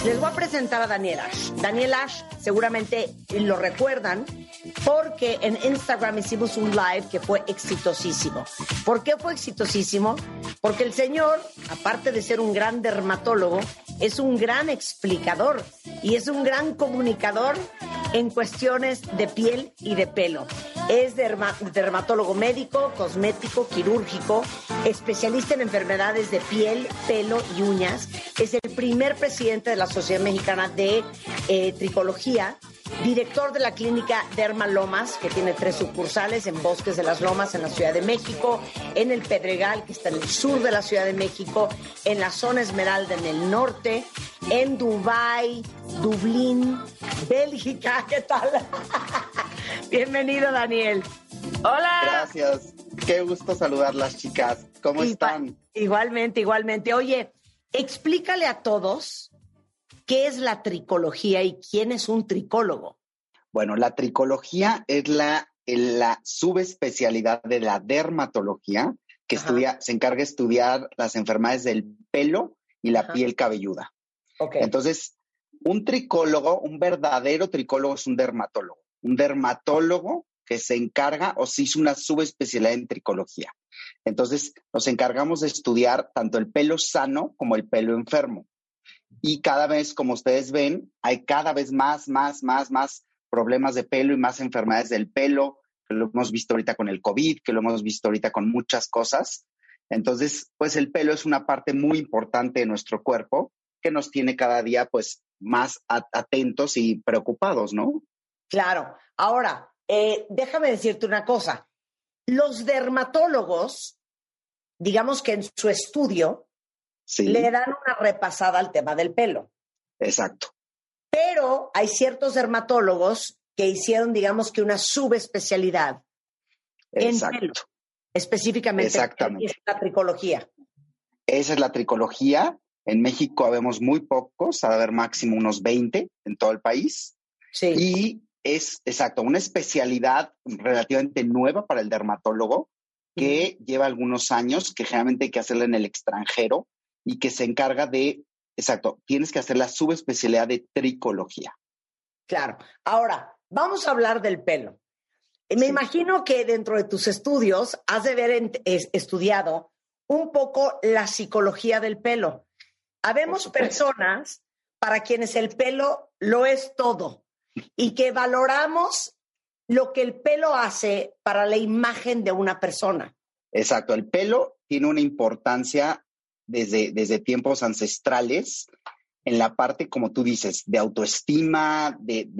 Les voy a presentar a Daniel Ash. Daniel Ash seguramente lo recuerdan porque en Instagram hicimos un live que fue exitosísimo. ¿Por qué fue exitosísimo? Porque el señor, aparte de ser un gran dermatólogo, es un gran explicador y es un gran comunicador en cuestiones de piel y de pelo. Es dermatólogo médico, cosmético, quirúrgico, especialista en enfermedades de piel, pelo y uñas. Es el primer presidente de la Sociedad Mexicana de Tricología, director de la clínica Derma Lomas, que tiene 3 sucursales en Bosques de las Lomas, en la Ciudad de México, en el Pedregal, que está en el sur de la Ciudad de México, en la zona Esmeralda, en el norte, en Dubái, Dublín, Bélgica. ¿Qué tal? Bienvenido, Daniel. Hola. Gracias. Qué gusto saludar las chicas. ¿Cómo están? Igualmente. Oye, explícale a todos qué es la tricología y quién es un tricólogo. Bueno, la tricología es la subespecialidad de la dermatología que se encarga de estudiar las enfermedades del pelo y la piel cabelluda. Okay. Entonces, un tricólogo, un verdadero tricólogo es un dermatólogo. Un dermatólogo que se encarga o se hizo una subespecialidad en tricología. Entonces, nos encargamos de estudiar tanto el pelo sano como el pelo enfermo. Y cada vez, como ustedes ven, hay cada vez más problemas de pelo y más enfermedades del pelo, que lo hemos visto ahorita con el COVID, que lo hemos visto ahorita con muchas cosas. Entonces, pues el pelo es una parte muy importante de nuestro cuerpo que nos tiene cada día, pues, más atentos y preocupados, ¿no? Claro. Ahora, déjame decirte una cosa. Los dermatólogos, digamos que en su estudio, le dan una repasada al tema del pelo. Exacto. Pero hay ciertos dermatólogos que hicieron, digamos que una subespecialidad en pelo, específicamente. Exactamente. Es la tricología. Esa es la tricología. En México habemos muy pocos, ha de haber máximo unos 20 en todo el país. Sí. Y es, exacto, una especialidad relativamente nueva para el dermatólogo que lleva algunos años, que generalmente hay que hacerla en el extranjero y que se encarga de, exacto, tienes que hacer la subespecialidad de tricología. Claro. Ahora, vamos a hablar del pelo. Me imagino que dentro de tus estudios has de haber estudiado un poco la psicología del pelo. Habemos personas para quienes el pelo lo es todo y que valoramos lo que el pelo hace para la imagen de una persona. Exacto. El pelo tiene una importancia desde tiempos ancestrales en la parte, como tú dices, de autoestima,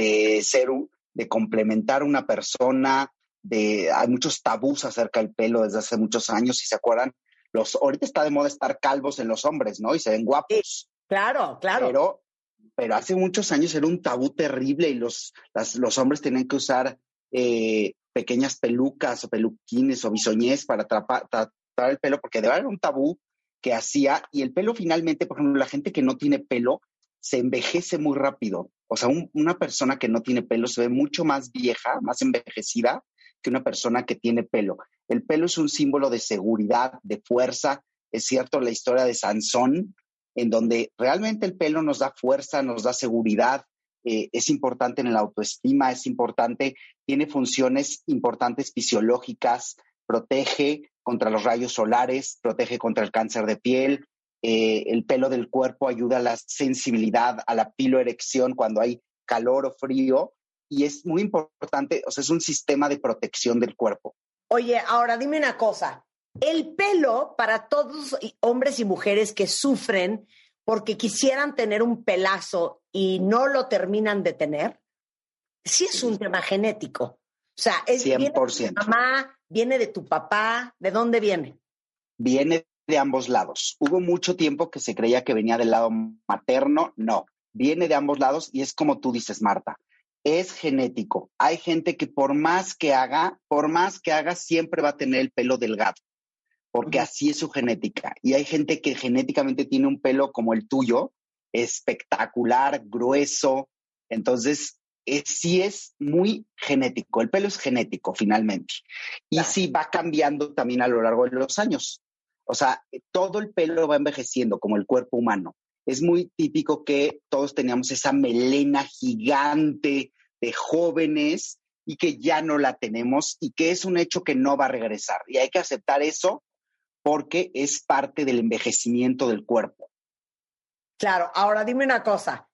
de complementar a una persona. Hay muchos tabús acerca del pelo desde hace muchos años, si se acuerdan. Ahorita está de moda estar calvos en los hombres, ¿no? Y se ven guapos. Sí, claro. Pero hace muchos años era un tabú terrible y los hombres tenían que usar pequeñas pelucas o peluquines o bisoñés para tratar el pelo, porque de verdad era un tabú que hacía. Y el pelo finalmente, por ejemplo, la gente que no tiene pelo se envejece muy rápido. O sea, una persona que no tiene pelo se ve mucho más vieja, más envejecida que una persona que tiene pelo. El pelo es un símbolo de seguridad, de fuerza. Es cierto, la historia de Sansón, en donde realmente el pelo nos da fuerza, nos da seguridad, es importante en la autoestima, es importante, tiene funciones importantes fisiológicas, protege contra los rayos solares, protege contra el cáncer de piel, el pelo del cuerpo ayuda a la sensibilidad, a la piloerección cuando hay calor o frío, y es muy importante, o sea, es un sistema de protección del cuerpo. Oye, ahora dime una cosa. El pelo, para todos hombres y mujeres que sufren porque quisieran tener un pelazo y no lo terminan de tener, sí es un tema genético. O sea, viene de tu mamá, viene de tu papá, ¿de dónde viene? Viene de ambos lados. Hubo mucho tiempo que se creía que venía del lado materno. No, viene de ambos lados y es como tú dices, Marta. Es genético. Hay gente que por más que haga, siempre va a tener el pelo delgado, porque así es su genética. Y hay gente que genéticamente tiene un pelo como el tuyo, espectacular, grueso. Entonces, sí es muy genético. El pelo es genético, finalmente. Y sí va cambiando también a lo largo de los años. O sea, todo el pelo va envejeciendo, como el cuerpo humano. es muy típico que todos teníamos esa melena gigante de jóvenes y que ya no la tenemos y que es un hecho que no va a regresar. Y hay que aceptar eso porque es parte del envejecimiento del cuerpo. Claro, ahora dime una cosa.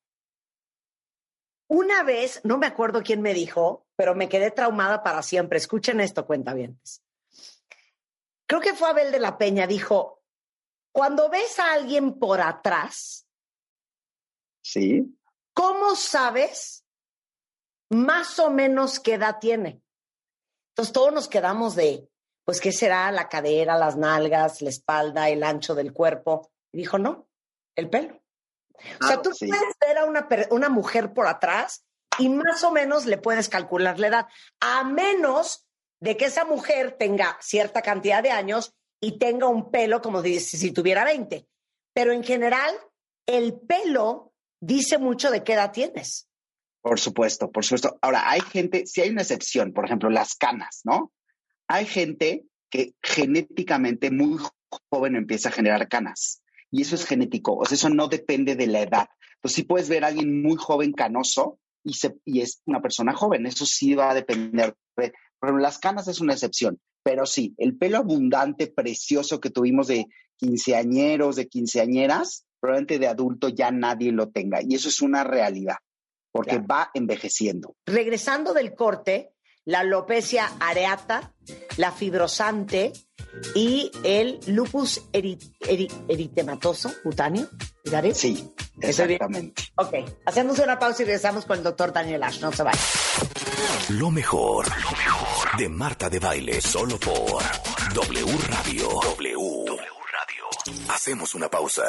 Una vez, no me acuerdo quién me dijo, pero me quedé traumada para siempre. Escuchen esto, cuentavientes. Creo que fue Abel de la Peña, dijo, cuando ves a alguien por atrás, ¿sí? ¿Cómo sabes más o menos qué edad tiene? Entonces todos nos quedamos de, pues, ¿qué será? La cadera, las nalgas, la espalda, el ancho del cuerpo. Y dijo, no, el pelo. O sea, tú puedes ver a una mujer por atrás y más o menos le puedes calcular la edad, a menos de que esa mujer tenga cierta cantidad de años y tenga un pelo como si tuviera 20. Pero en general, el pelo dice mucho de qué edad tienes. Por supuesto, por supuesto. Ahora, hay gente, si hay una excepción, por ejemplo, las canas, ¿no? Hay gente que genéticamente muy joven empieza a generar canas. Y eso es genético, o sea, eso no depende de la edad. Entonces, sí puedes ver a alguien muy joven canoso y es una persona joven. Eso sí va a depender. Pero las canas es una excepción. Pero sí, el pelo abundante, precioso que tuvimos de quinceañeros, de quinceañeras, probablemente de adulto ya nadie lo tenga. Y eso es una realidad, porque claro, va envejeciendo. Regresando del corte, la alopecia areata, la fibrosante y el lupus eritematoso cutáneo. ¿Diré? Sí, exactamente. Ok, hacemos una pausa y regresamos con el doctor Daniel Ash. No se vaya. Lo mejor de Marta de Baile, solo por W Radio. W Radio. Hacemos una pausa.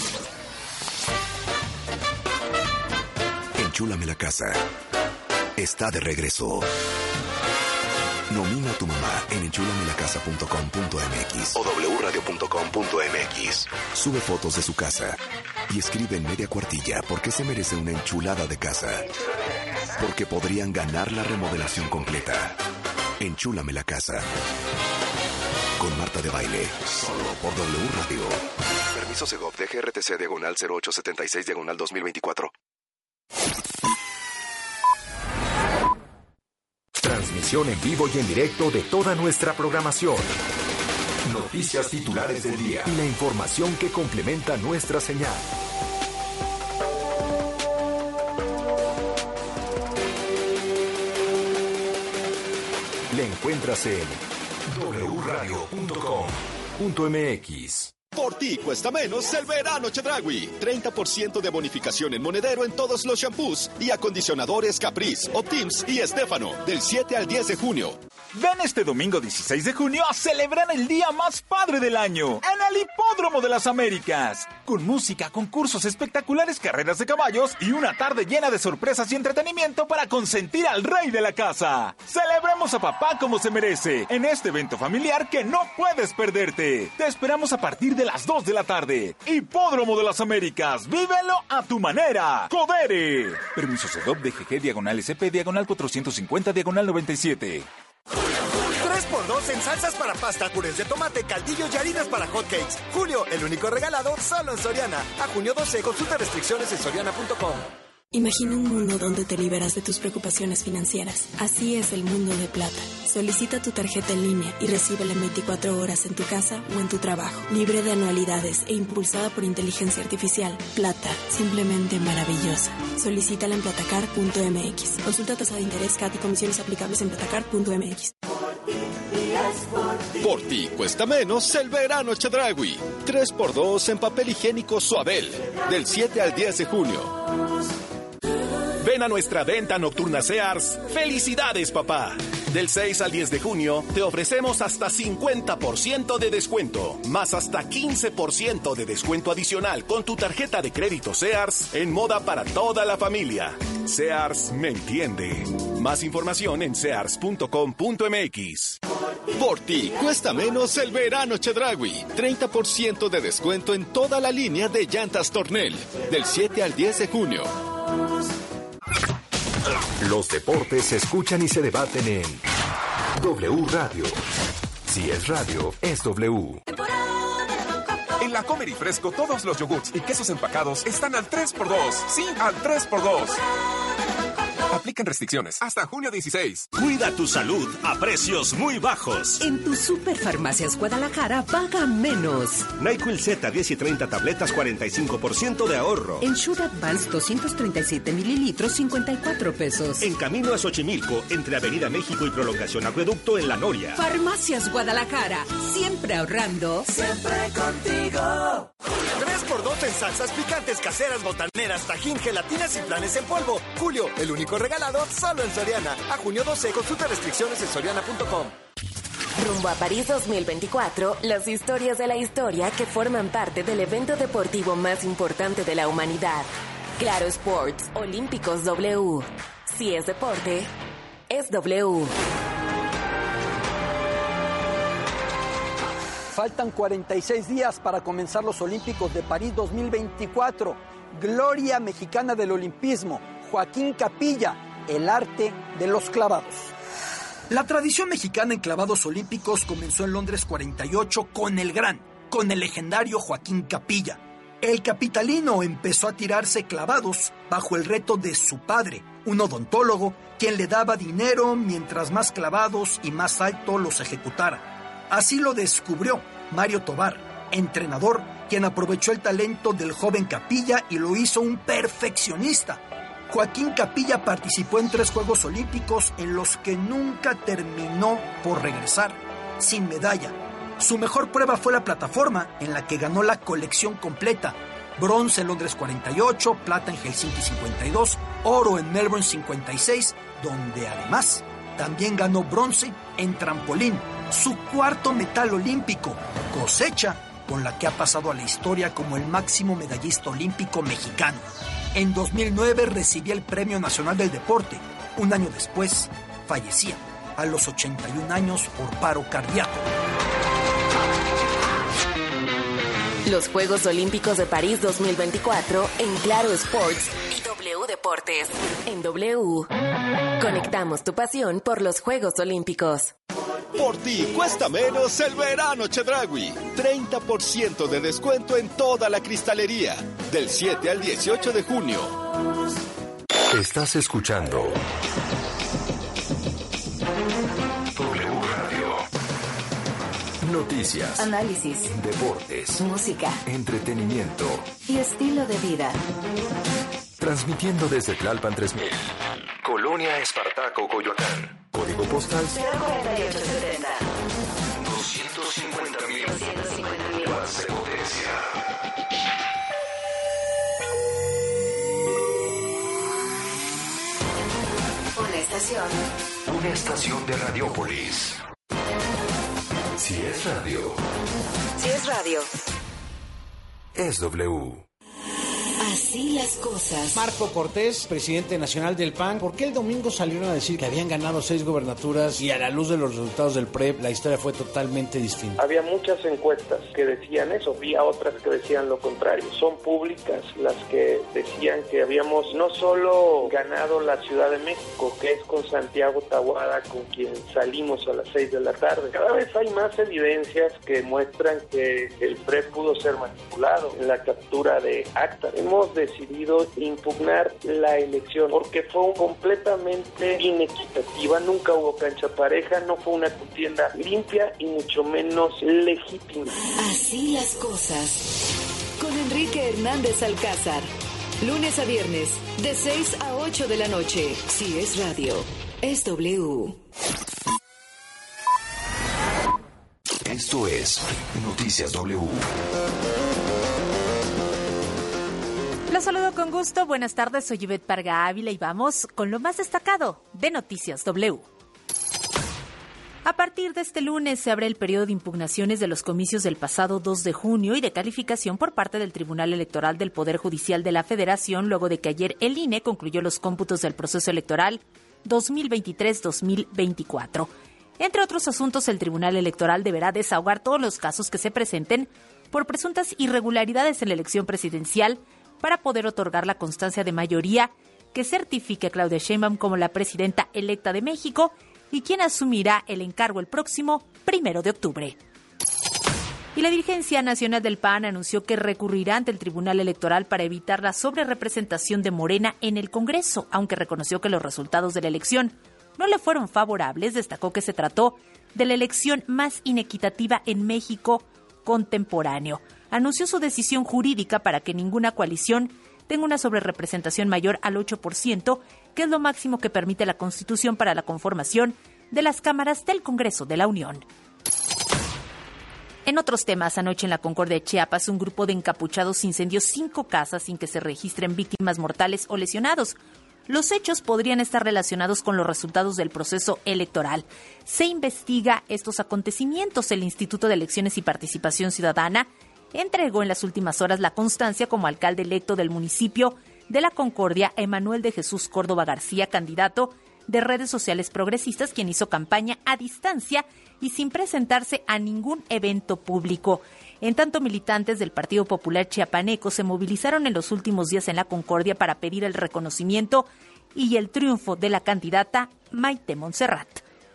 Enchúlame la casa. Está de regreso. Nomina a tu mamá en enchulamilacasa.com.mx o wradio.com.mx. Sube fotos de su casa y escribe en media cuartilla por qué se merece una enchulada de casa. Porque podrían ganar la remodelación completa. Enchúlame la casa. Con Marta de Baile, solo por W Radio. Permiso Segov de GRTC /0876/2024. Transmisión en vivo y en directo de toda nuestra programación. Noticias titulares del día y la información que complementa nuestra señal. La encuentras en wradio.com.mx. Por ti cuesta menos el verano Chedraui. 30% de bonificación en monedero en todos los shampoos y acondicionadores Caprice, Optims y Estefano del 7 al 10 de junio. Ven este domingo 16 de junio a celebrar el día más padre del año en el Hipódromo de las Américas. Con música, concursos espectaculares, carreras de caballos y una tarde llena de sorpresas y entretenimiento para consentir al rey de la casa. Celebremos a papá como se merece en este evento familiar que no puedes perderte. Te esperamos a partir de las 2 de la tarde. Hipódromo de las Américas. Vívelo a tu manera. ¡Codere! Permiso Sedop DGG /SP /450 /97. 3x2 en salsas para pasta, purés de tomate, caldillos y harinas para hotcakes. Julio, el único regalado solo en Soriana. A junio 12, consulta restricciones en soriana.com. Imagina un mundo donde te liberas de tus preocupaciones financieras. Así es el mundo de Plata. Solicita tu tarjeta en línea y recíbela en 24 horas en tu casa o en tu trabajo. Libre de anualidades e impulsada por inteligencia artificial. Plata, simplemente maravillosa. Solicítala en platacar.mx. Consulta tasa de interés, CAT y comisiones aplicables en platacar.mx. Por ti cuesta menos el verano Chedraui. 3x2 en papel higiénico Suabel del 7 al 10 de junio. Ven a nuestra venta nocturna Sears. ¡Felicidades, papá! Del 6 al 10 de junio te ofrecemos hasta 50% de descuento, más hasta 15% de descuento adicional con tu tarjeta de crédito Sears en moda para toda la familia. Sears me entiende. Más información en sears.com.mx. Por ti cuesta menos el verano Chedraui. 30% de descuento en toda la línea de llantas Tornel. Del 7 al 10 de junio. Los deportes se escuchan y se debaten en W Radio. Si es radio, es W. En La Comer y Fresco, todos los yogurts y quesos empacados están al 3x2. Sí, al 3x2. Aplican restricciones hasta junio 16. Cuida tu salud a precios muy bajos. En tu Superfarmacias Guadalajara paga menos. NyQuil Z 10 y 30 tabletas, 45% de ahorro. En Sure Advance 237 mililitros, 54 pesos. En camino a Xochimilco, entre Avenida México y Prolongación Acueducto en La Noria. Farmacias Guadalajara, siempre ahorrando. Siempre contigo. 3x2 en salsas picantes, caseras, botaneras, tajín, gelatinas y planes en polvo. Julio, el único regalado solo en Soriana. A junio 12, consulta restricciones en soriana.com. Rumbo a París 2024, las historias de la historia que forman parte del evento deportivo más importante de la humanidad. Claro Sports, Olímpicos W. Si es deporte, es W. Faltan 46 días para comenzar los Olímpicos de París 2024. Gloria mexicana del olimpismo, Joaquín Capilla, el arte de los clavados. La tradición mexicana en clavados olímpicos comenzó en Londres 48 con el legendario Joaquín Capilla. El capitalino empezó a tirarse clavados bajo el reto de su padre, un odontólogo, quien le daba dinero mientras más clavados y más alto los ejecutara. Así lo descubrió Mario Tobar, entrenador, quien aprovechó el talento del joven Capilla y lo hizo un perfeccionista. Joaquín Capilla participó en 3 Juegos Olímpicos en los que nunca terminó por regresar sin medalla. Su mejor prueba fue la plataforma, en la que ganó la colección completa: bronce en Londres 48, plata en Helsinki 52, oro en Melbourne 56, donde además también ganó bronce en trampolín, su 4º metal olímpico, cosecha con la que ha pasado a la historia como el máximo medallista olímpico mexicano. En 2009 recibía el Premio Nacional del Deporte. Un año después, fallecía a los 81 años por paro cardíaco. Los Juegos Olímpicos de París 2024 en Claro Sports y W Deportes. En W, conectamos tu pasión por los Juegos Olímpicos. Por ti cuesta menos el verano Chedraui. 30% de descuento en toda la cristalería. Del 7 al 18 de junio. Estás escuchando W Radio. Noticias, análisis, deportes, música, entretenimiento y estilo de vida. Transmitiendo desde Tlalpan 3000, Colonia Espartaco, Coyoacán. Código postal 04870. 250.000 watts de potencia. Una estación de Radiopolis. Si es radio. Si es radio. Es W. Así las cosas. Marco Cortés, presidente nacional del PAN, ¿por qué el domingo salieron a decir que habían ganado 6 gobernaturas y a la luz de los resultados del PREP la historia fue totalmente distinta? Había muchas encuestas que decían eso, había otras que decían lo contrario. Son públicas las que decían que habíamos no solo ganado la Ciudad de México, que es con Santiago Taboada, con quien salimos a las 6 de la tarde. Cada vez hay más evidencias que muestran que el PREP pudo ser manipulado en la captura de actas. Hemos decidido impugnar la elección porque fue completamente inequitativa, nunca hubo cancha pareja, no fue una contienda limpia y mucho menos legítima. Así las cosas. Con Enrique Hernández Alcázar. Lunes a viernes, de 6 a 8 de la noche. Si es radio, es W. Esto es Noticias W. Los saludo con gusto. Buenas tardes, soy Ivette Parga Ávila y vamos con lo más destacado de Noticias W. A partir de este lunes se abre el periodo de impugnaciones de los comicios del pasado 2 de junio y de calificación por parte del Tribunal Electoral del Poder Judicial de la Federación, luego de que ayer el INE concluyó los cómputos del proceso electoral 2023-2024. Entre otros asuntos, el Tribunal Electoral deberá desahogar todos los casos que se presenten por presuntas irregularidades en la elección presidencial para poder otorgar la constancia de mayoría que certifique a Claudia Sheinbaum como la presidenta electa de México y quien asumirá el encargo el próximo 1 de octubre. Y la dirigencia nacional del PAN anunció que recurrirá ante el Tribunal Electoral para evitar la sobrerepresentación de Morena en el Congreso, aunque reconoció que los resultados de la elección no le fueron favorables. Destacó que se trató de la elección más inequitativa en México contemporáneo. Anunció su decisión jurídica para que ninguna coalición tenga una sobrerepresentación mayor al 8%, que es lo máximo que permite la Constitución para la conformación de las cámaras del Congreso de la Unión. En otros temas, anoche en la Concordia de Chiapas, un grupo de encapuchados incendió 5 casas sin que se registren víctimas mortales o lesionados. Los hechos podrían estar relacionados con los resultados del proceso electoral. Se investiga estos acontecimientos. El Instituto de Elecciones y Participación Ciudadana entregó en las últimas horas la constancia como alcalde electo del municipio de La Concordia, Emanuel de Jesús Córdoba García, candidato de redes sociales progresistas, quien hizo campaña a distancia y sin presentarse a ningún evento público. En tanto, militantes del Partido Popular Chiapaneco se movilizaron en los últimos días en La Concordia para pedir el reconocimiento y el triunfo de la candidata Maite Montserrat.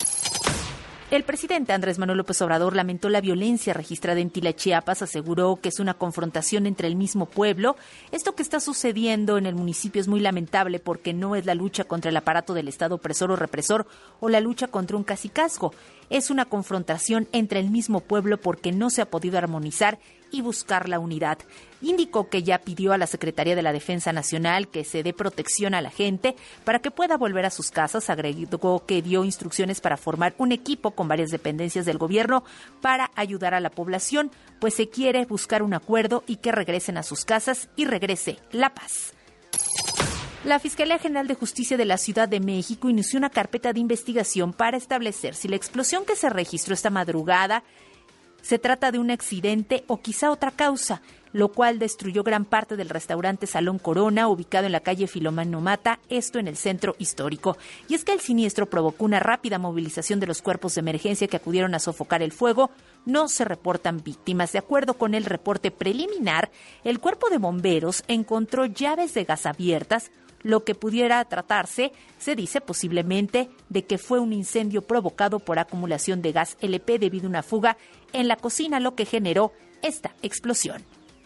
El presidente Andrés Manuel López Obrador lamentó la violencia registrada en Tila, Chiapas. Aseguró que es una confrontación entre el mismo pueblo. Esto que está sucediendo en el municipio es muy lamentable porque no es la lucha contra el aparato del Estado opresor o represor o la lucha contra un cacicazgo. Es una confrontación entre el mismo pueblo porque no se ha podido armonizar y buscar la unidad. Indicó que ya pidió a la Secretaría de la Defensa Nacional que se dé protección a la gente para que pueda volver a sus casas. Agregó que dio instrucciones para formar un equipo con varias dependencias del gobierno para ayudar a la población, pues se quiere buscar un acuerdo y que regresen a sus casas y regrese la paz. La Fiscalía General de Justicia de la Ciudad de México inició una carpeta de investigación para establecer si la explosión que se registró esta madrugada se trata de un accidente o quizá otra causa, lo cual destruyó gran parte del restaurante Salón Corona, ubicado en la calle Filomeno Mata, esto en el centro histórico. Y es que el siniestro provocó una rápida movilización de los cuerpos de emergencia que acudieron a sofocar el fuego. No se reportan víctimas. De acuerdo con el reporte preliminar, el cuerpo de bomberos encontró llaves de gas abiertas, lo que pudiera tratarse, se dice posiblemente, de que fue un incendio provocado por acumulación de gas LP debido a una fuga en la cocina, lo que generó esta explosión.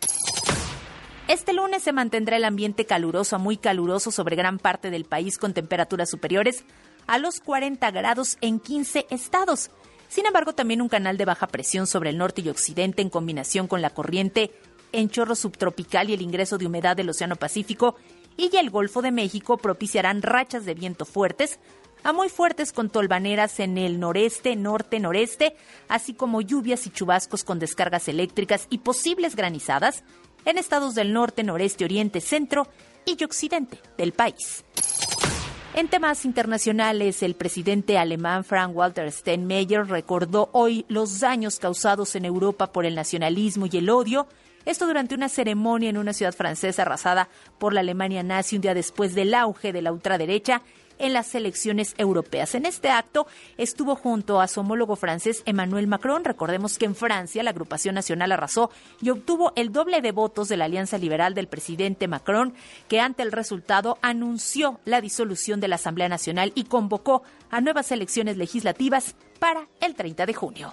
Este lunes se mantendrá el ambiente caluroso a muy caluroso sobre gran parte del país, con temperaturas superiores a los 40 grados en 15 estados. Sin embargo, también un canal de baja presión sobre el norte y occidente, en combinación con la corriente en chorro subtropical y el ingreso de humedad del Océano Pacífico y el Golfo de México, propiciarán rachas de viento fuertes a muy fuertes con tolvaneras en el noreste, norte, noreste, así como lluvias y chubascos con descargas eléctricas y posibles granizadas en estados del norte, noreste, oriente, centro y occidente del país. En temas internacionales, el presidente alemán Frank-Walter Steinmeier recordó hoy los daños causados en Europa por el nacionalismo y el odio. Esto durante una ceremonia en una ciudad francesa arrasada por la Alemania nazi un día después del auge de la ultraderecha en las elecciones europeas. En este acto estuvo junto a su homólogo francés Emmanuel Macron. Recordemos que en Francia la agrupación nacional arrasó y obtuvo el doble de votos de la alianza liberal del presidente Macron, que ante el resultado anunció la disolución de la Asamblea Nacional y convocó a nuevas elecciones legislativas para el 30 de junio.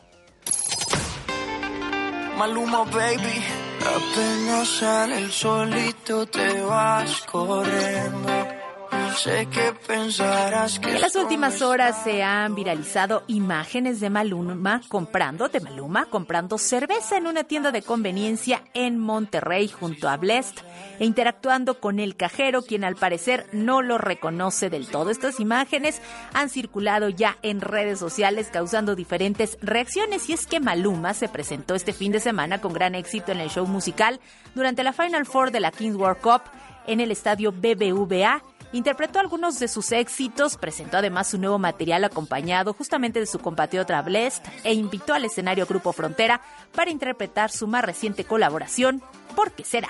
Maluma, baby, apenas sale el solito te vas corriendo. Sé que pensarás que en las últimas horas se han viralizado imágenes de Maluma comprando cerveza en una tienda de conveniencia en Monterrey junto a Blessed e interactuando con el cajero, quien al parecer no lo reconoce del todo. Estas imágenes han circulado ya en redes sociales causando diferentes reacciones, y es que Maluma se presentó este fin de semana con gran éxito en el show musical durante la Final Four de la Kings World Cup en el estadio BBVA. Interpretó algunos de sus éxitos, presentó además su nuevo material acompañado justamente de su compatriota Blessed e invitó al escenario Grupo Frontera para interpretar su más reciente colaboración, ¿Por qué será?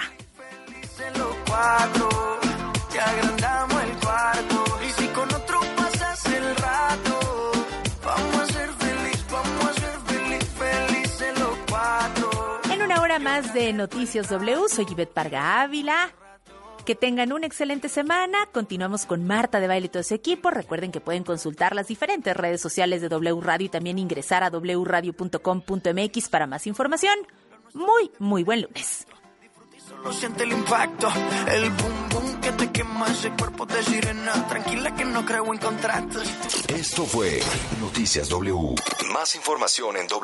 En una hora más de Noticias W, soy Ivette Parga Ávila. Que tengan una excelente semana. Continuamos con Marta de Baile y todo ese equipo. Recuerden que pueden consultar las diferentes redes sociales de W Radio y también ingresar a wradio.com.mx para más información. muy buen lunes. Solo siente el impacto, el boom boom que te quema ese cuerpo de sirena. Tranquila que no creo en contratos. Esto fue Noticias W. Más información en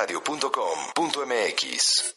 wradio.com.mx.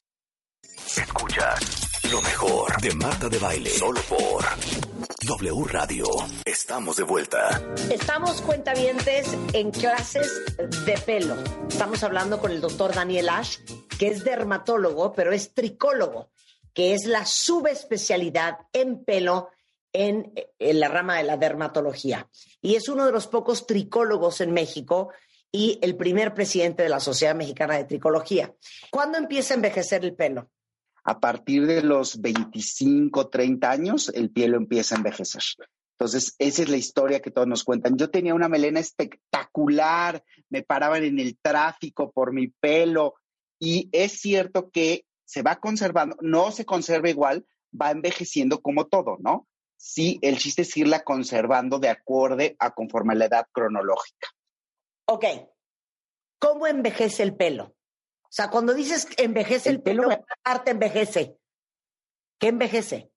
Escuchas lo mejor de Marta de Baile, solo por W Radio. Estamos de vuelta. Estamos, cuentavientes, en clases de pelo. Estamos hablando con el doctor Daniel Ash, que es dermatólogo, pero es tricólogo, que es la subespecialidad en pelo en la rama de la dermatología. Y es uno de los pocos tricólogos en México y el primer presidente de la Sociedad Mexicana de Tricología. ¿Cuándo empieza a envejecer el pelo? A partir de los 25, 30 años, el pelo empieza a envejecer. Entonces, esa es la historia que todos nos cuentan. Yo tenía una melena espectacular, me paraban en el tráfico por mi pelo, y es cierto que se va conservando, no se conserva igual, va envejeciendo como todo, ¿no? Sí, el chiste es irla conservando de acuerdo a conforme a la edad cronológica. Ok, ¿cómo envejece el pelo? O sea, cuando dices envejece el pelo, ¿qué parte envejece? ¿Qué envejece?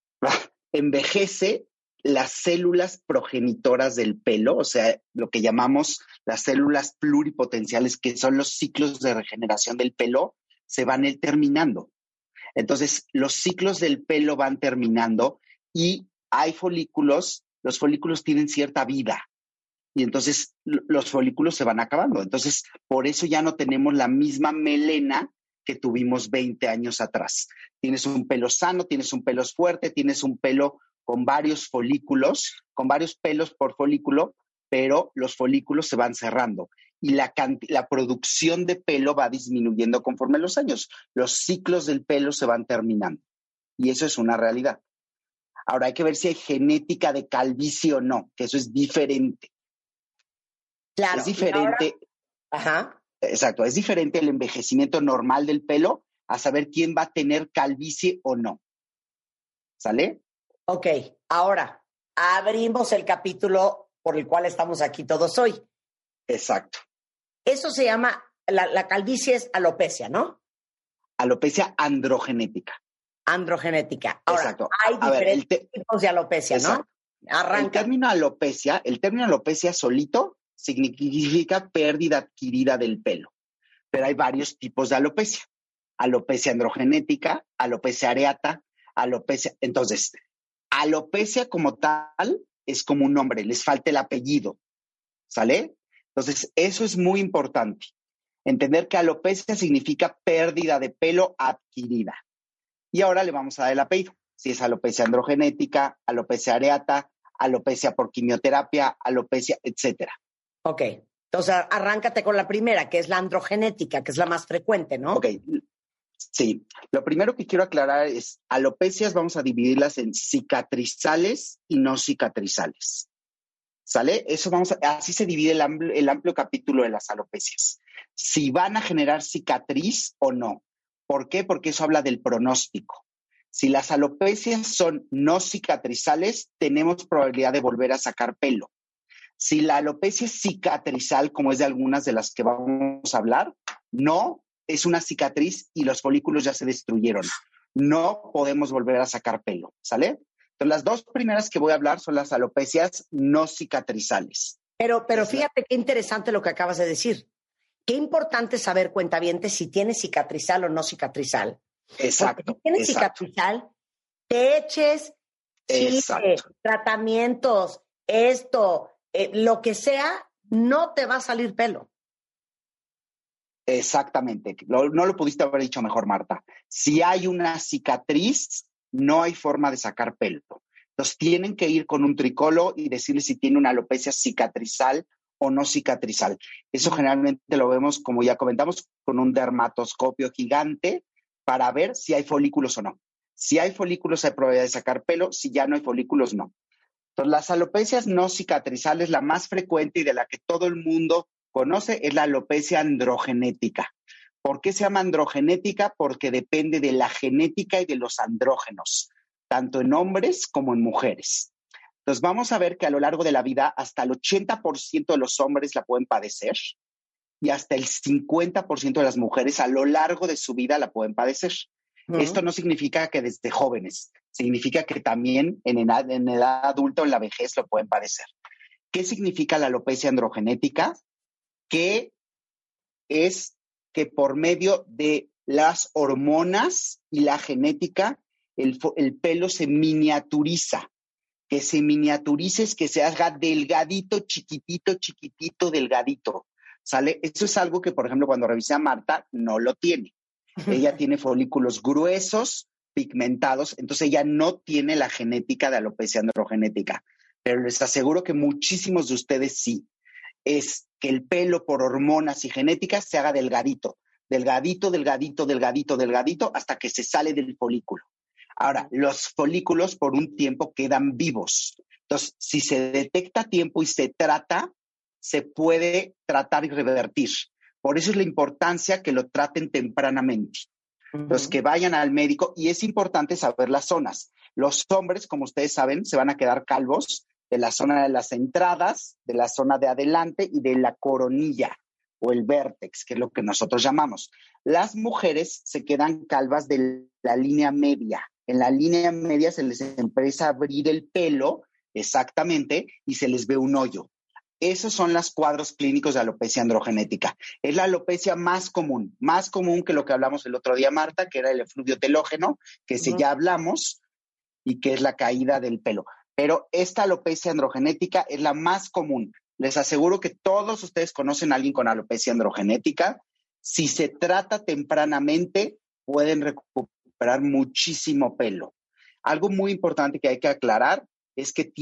Envejece las células progenitoras del pelo, o sea, lo que llamamos las células pluripotenciales, que son los ciclos de regeneración del pelo, se van terminando. Entonces, los ciclos del pelo van terminando y hay folículos, los folículos tienen cierta vida. Y entonces los folículos se van acabando. Entonces, por eso ya no tenemos la misma melena que tuvimos 20 años atrás. Tienes un pelo sano, tienes un pelo fuerte, tienes un pelo con varios folículos, con varios pelos por folículo, pero los folículos se van cerrando y la producción de pelo va disminuyendo conforme los años. Los ciclos del pelo se van terminando y eso es una realidad. Ahora hay que ver si hay genética de calvicie o no, que eso es diferente. Claro. Es diferente. Ajá. Exacto, es diferente el envejecimiento normal del pelo a saber quién va a tener calvicie o no. ¿Sale? Ok, ahora abrimos el capítulo por el cual estamos aquí todos hoy. Exacto. Eso se llama, la calvicie es alopecia, ¿no? Alopecia androgenética. Androgenética. Ahora, exacto. Hay diferentes tipos de alopecia, exacto, ¿no? Arranca. El término alopecia solito significa pérdida adquirida del pelo. Pero hay varios tipos de alopecia. Alopecia androgenética, alopecia areata, alopecia. Entonces, alopecia como tal es como un nombre, les falta el apellido. ¿Sale? Entonces, eso es muy importante. Entender que alopecia significa pérdida de pelo adquirida. Y ahora le vamos a dar el apellido. Si es alopecia androgenética, alopecia areata, alopecia por quimioterapia, alopecia, etcétera. Ok. Entonces, arráncate con la primera, que es la androgenética, que es la más frecuente, ¿no? Ok. Sí. Lo primero que quiero aclarar es, alopecias vamos a dividirlas en cicatrizales y no cicatrizales. ¿Sale? Así se divide el amplio capítulo de las alopecias. Si van a generar cicatriz o no. ¿Por qué? Porque eso habla del pronóstico. Si las alopecias son no cicatrizales, tenemos probabilidad de volver a sacar pelo. Si la alopecia es cicatrizal, como es de algunas de las que vamos a hablar, no es una cicatriz y los folículos ya se destruyeron. No podemos volver a sacar pelo, ¿sale? Entonces, las dos primeras que voy a hablar son las alopecias no cicatrizales. Pero fíjate qué interesante lo que acabas de decir. Qué importante saber, cuentavientes, si tienes cicatrizal o no cicatrizal. Exacto. Porque si tienes cicatrizal, te eches tratamientos, lo que sea, no te va a salir pelo. Exactamente. No lo pudiste haber dicho mejor, Marta. Si hay una cicatriz, no hay forma de sacar pelo. Entonces tienen que ir con un tricólogo y decirle si tiene una alopecia cicatrizal o no cicatrizal. Eso generalmente lo vemos, como ya comentamos, con un dermatoscopio gigante para ver si hay folículos o no. Si hay folículos hay probabilidad de sacar pelo, si ya no hay folículos, no. Entonces las alopecias no cicatrizales, la más frecuente y de la que todo el mundo conoce es la alopecia androgenética. ¿Por qué se llama androgenética? Porque depende de la genética y de los andrógenos, tanto en hombres como en mujeres. Entonces vamos a ver que a lo largo de la vida hasta el 80% de los hombres la pueden padecer y hasta el 50% de las mujeres a lo largo de su vida la pueden padecer. Esto no significa que desde jóvenes, significa que también en edad adulta o en la vejez lo pueden padecer. ¿Qué significa la alopecia androgenética? Que es que por medio de las hormonas y la genética, el pelo se miniaturiza. Que se miniaturice es que se haga delgadito, chiquitito, delgadito. ¿Sale? Eso es algo que, por ejemplo, cuando revisé a Marta, no lo tiene. Ella tiene folículos gruesos, pigmentados, entonces ella no tiene la genética de alopecia androgenética. Pero les aseguro que muchísimos de ustedes sí. Es que el pelo por hormonas y genéticas se haga delgadito, hasta que se sale del folículo. Ahora, los folículos por un tiempo quedan vivos. Entonces, si se detecta a tiempo y se trata, se puede tratar y revertir. Por eso es la importancia que lo traten tempranamente. Los que vayan al médico, y es importante saber las zonas. Los hombres, como ustedes saben, se van a quedar calvos de la zona de las entradas, de la zona de adelante y de la coronilla o el vértex, que es lo que nosotros llamamos. Las mujeres se quedan calvas de la línea media. En la línea media se les empieza a abrir el pelo, exactamente, y se les ve un hoyo. Esos son los cuadros clínicos de alopecia androgenética. Es la alopecia más común que lo que hablamos el otro día, Marta, que era el efluvio telógeno, que ya hablamos, y que es la caída del pelo. Pero esta alopecia androgenética es la más común. Les aseguro que todos ustedes conocen a alguien con alopecia androgenética. Si se trata tempranamente, pueden recuperar muchísimo pelo. Algo muy importante que hay que aclarar es que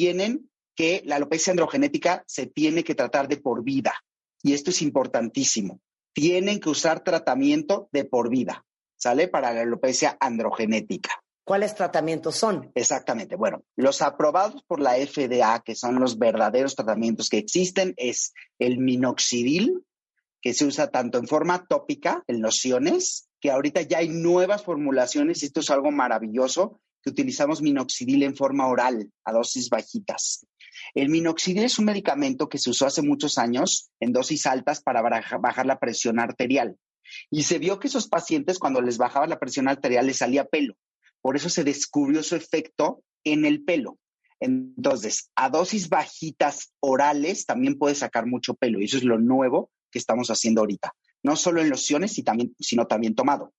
la alopecia androgenética se tiene que tratar de por vida. Y esto es importantísimo. Tienen que usar tratamiento de por vida, ¿sale? Para la alopecia androgenética. ¿Cuáles tratamientos son? Exactamente. Bueno, los aprobados por la FDA, que son los verdaderos tratamientos que existen, es el minoxidil, que se usa tanto en forma tópica, en lociones, que ahorita ya hay nuevas formulaciones, y esto es algo maravilloso, que utilizamos minoxidil en forma oral, a dosis bajitas. El minoxidil es un medicamento que se usó hace muchos años en dosis altas para bajar la presión arterial. Y se vio que esos pacientes, cuando les bajaba la presión arterial, les salía pelo. Por eso se descubrió su efecto en el pelo. Entonces, a dosis bajitas orales también puede sacar mucho pelo. Y eso es lo nuevo que estamos haciendo ahorita. No solo en lociones, sino también tomado.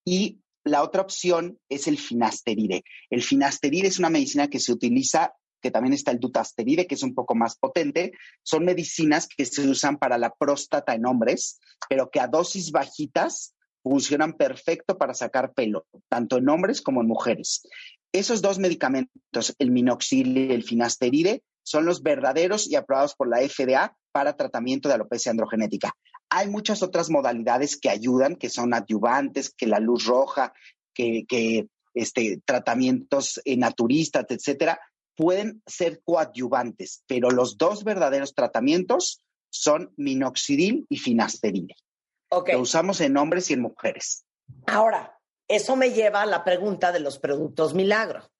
Y la otra opción es el finasteride. El finasteride es una medicina que se utiliza, que también está el dutasteride, que es un poco más potente. Son medicinas que se usan para la próstata en hombres, pero que a dosis bajitas funcionan perfecto para sacar pelo, tanto en hombres como en mujeres. Esos dos medicamentos, el minoxidil y el finasteride, son los verdaderos y aprobados por la FDA para tratamiento de alopecia androgenética. Hay muchas otras modalidades que ayudan, que son adyuvantes, que la luz roja, que tratamientos naturistas, etcétera, pueden ser coadyuvantes, pero los dos verdaderos tratamientos son minoxidil y finasteride. Okay. Lo usamos en hombres y en mujeres. Ahora, eso me lleva a la pregunta de los productos milagro.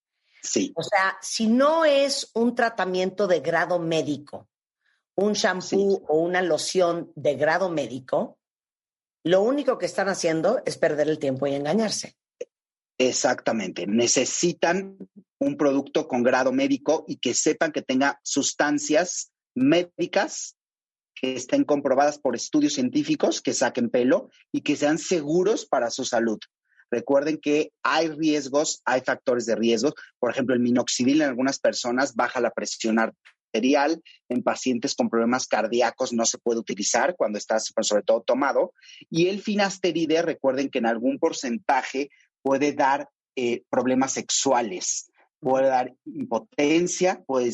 Sí. O sea, si no es un tratamiento de grado médico, un shampoo o una loción de grado médico, lo único que están haciendo es perder el tiempo y engañarse. Exactamente. Necesitan un producto con grado médico y que sepan que tenga sustancias médicas que estén comprobadas por estudios científicos, que saquen pelo y que sean seguros para su salud. Recuerden que hay riesgos, hay factores de riesgo. Por ejemplo, el minoxidil en algunas personas baja la presión arterial. En pacientes con problemas cardíacos no se puede utilizar cuando está sobre todo tomado. Y el finasteride, recuerden que en algún porcentaje puede dar problemas sexuales. Puede dar impotencia, puede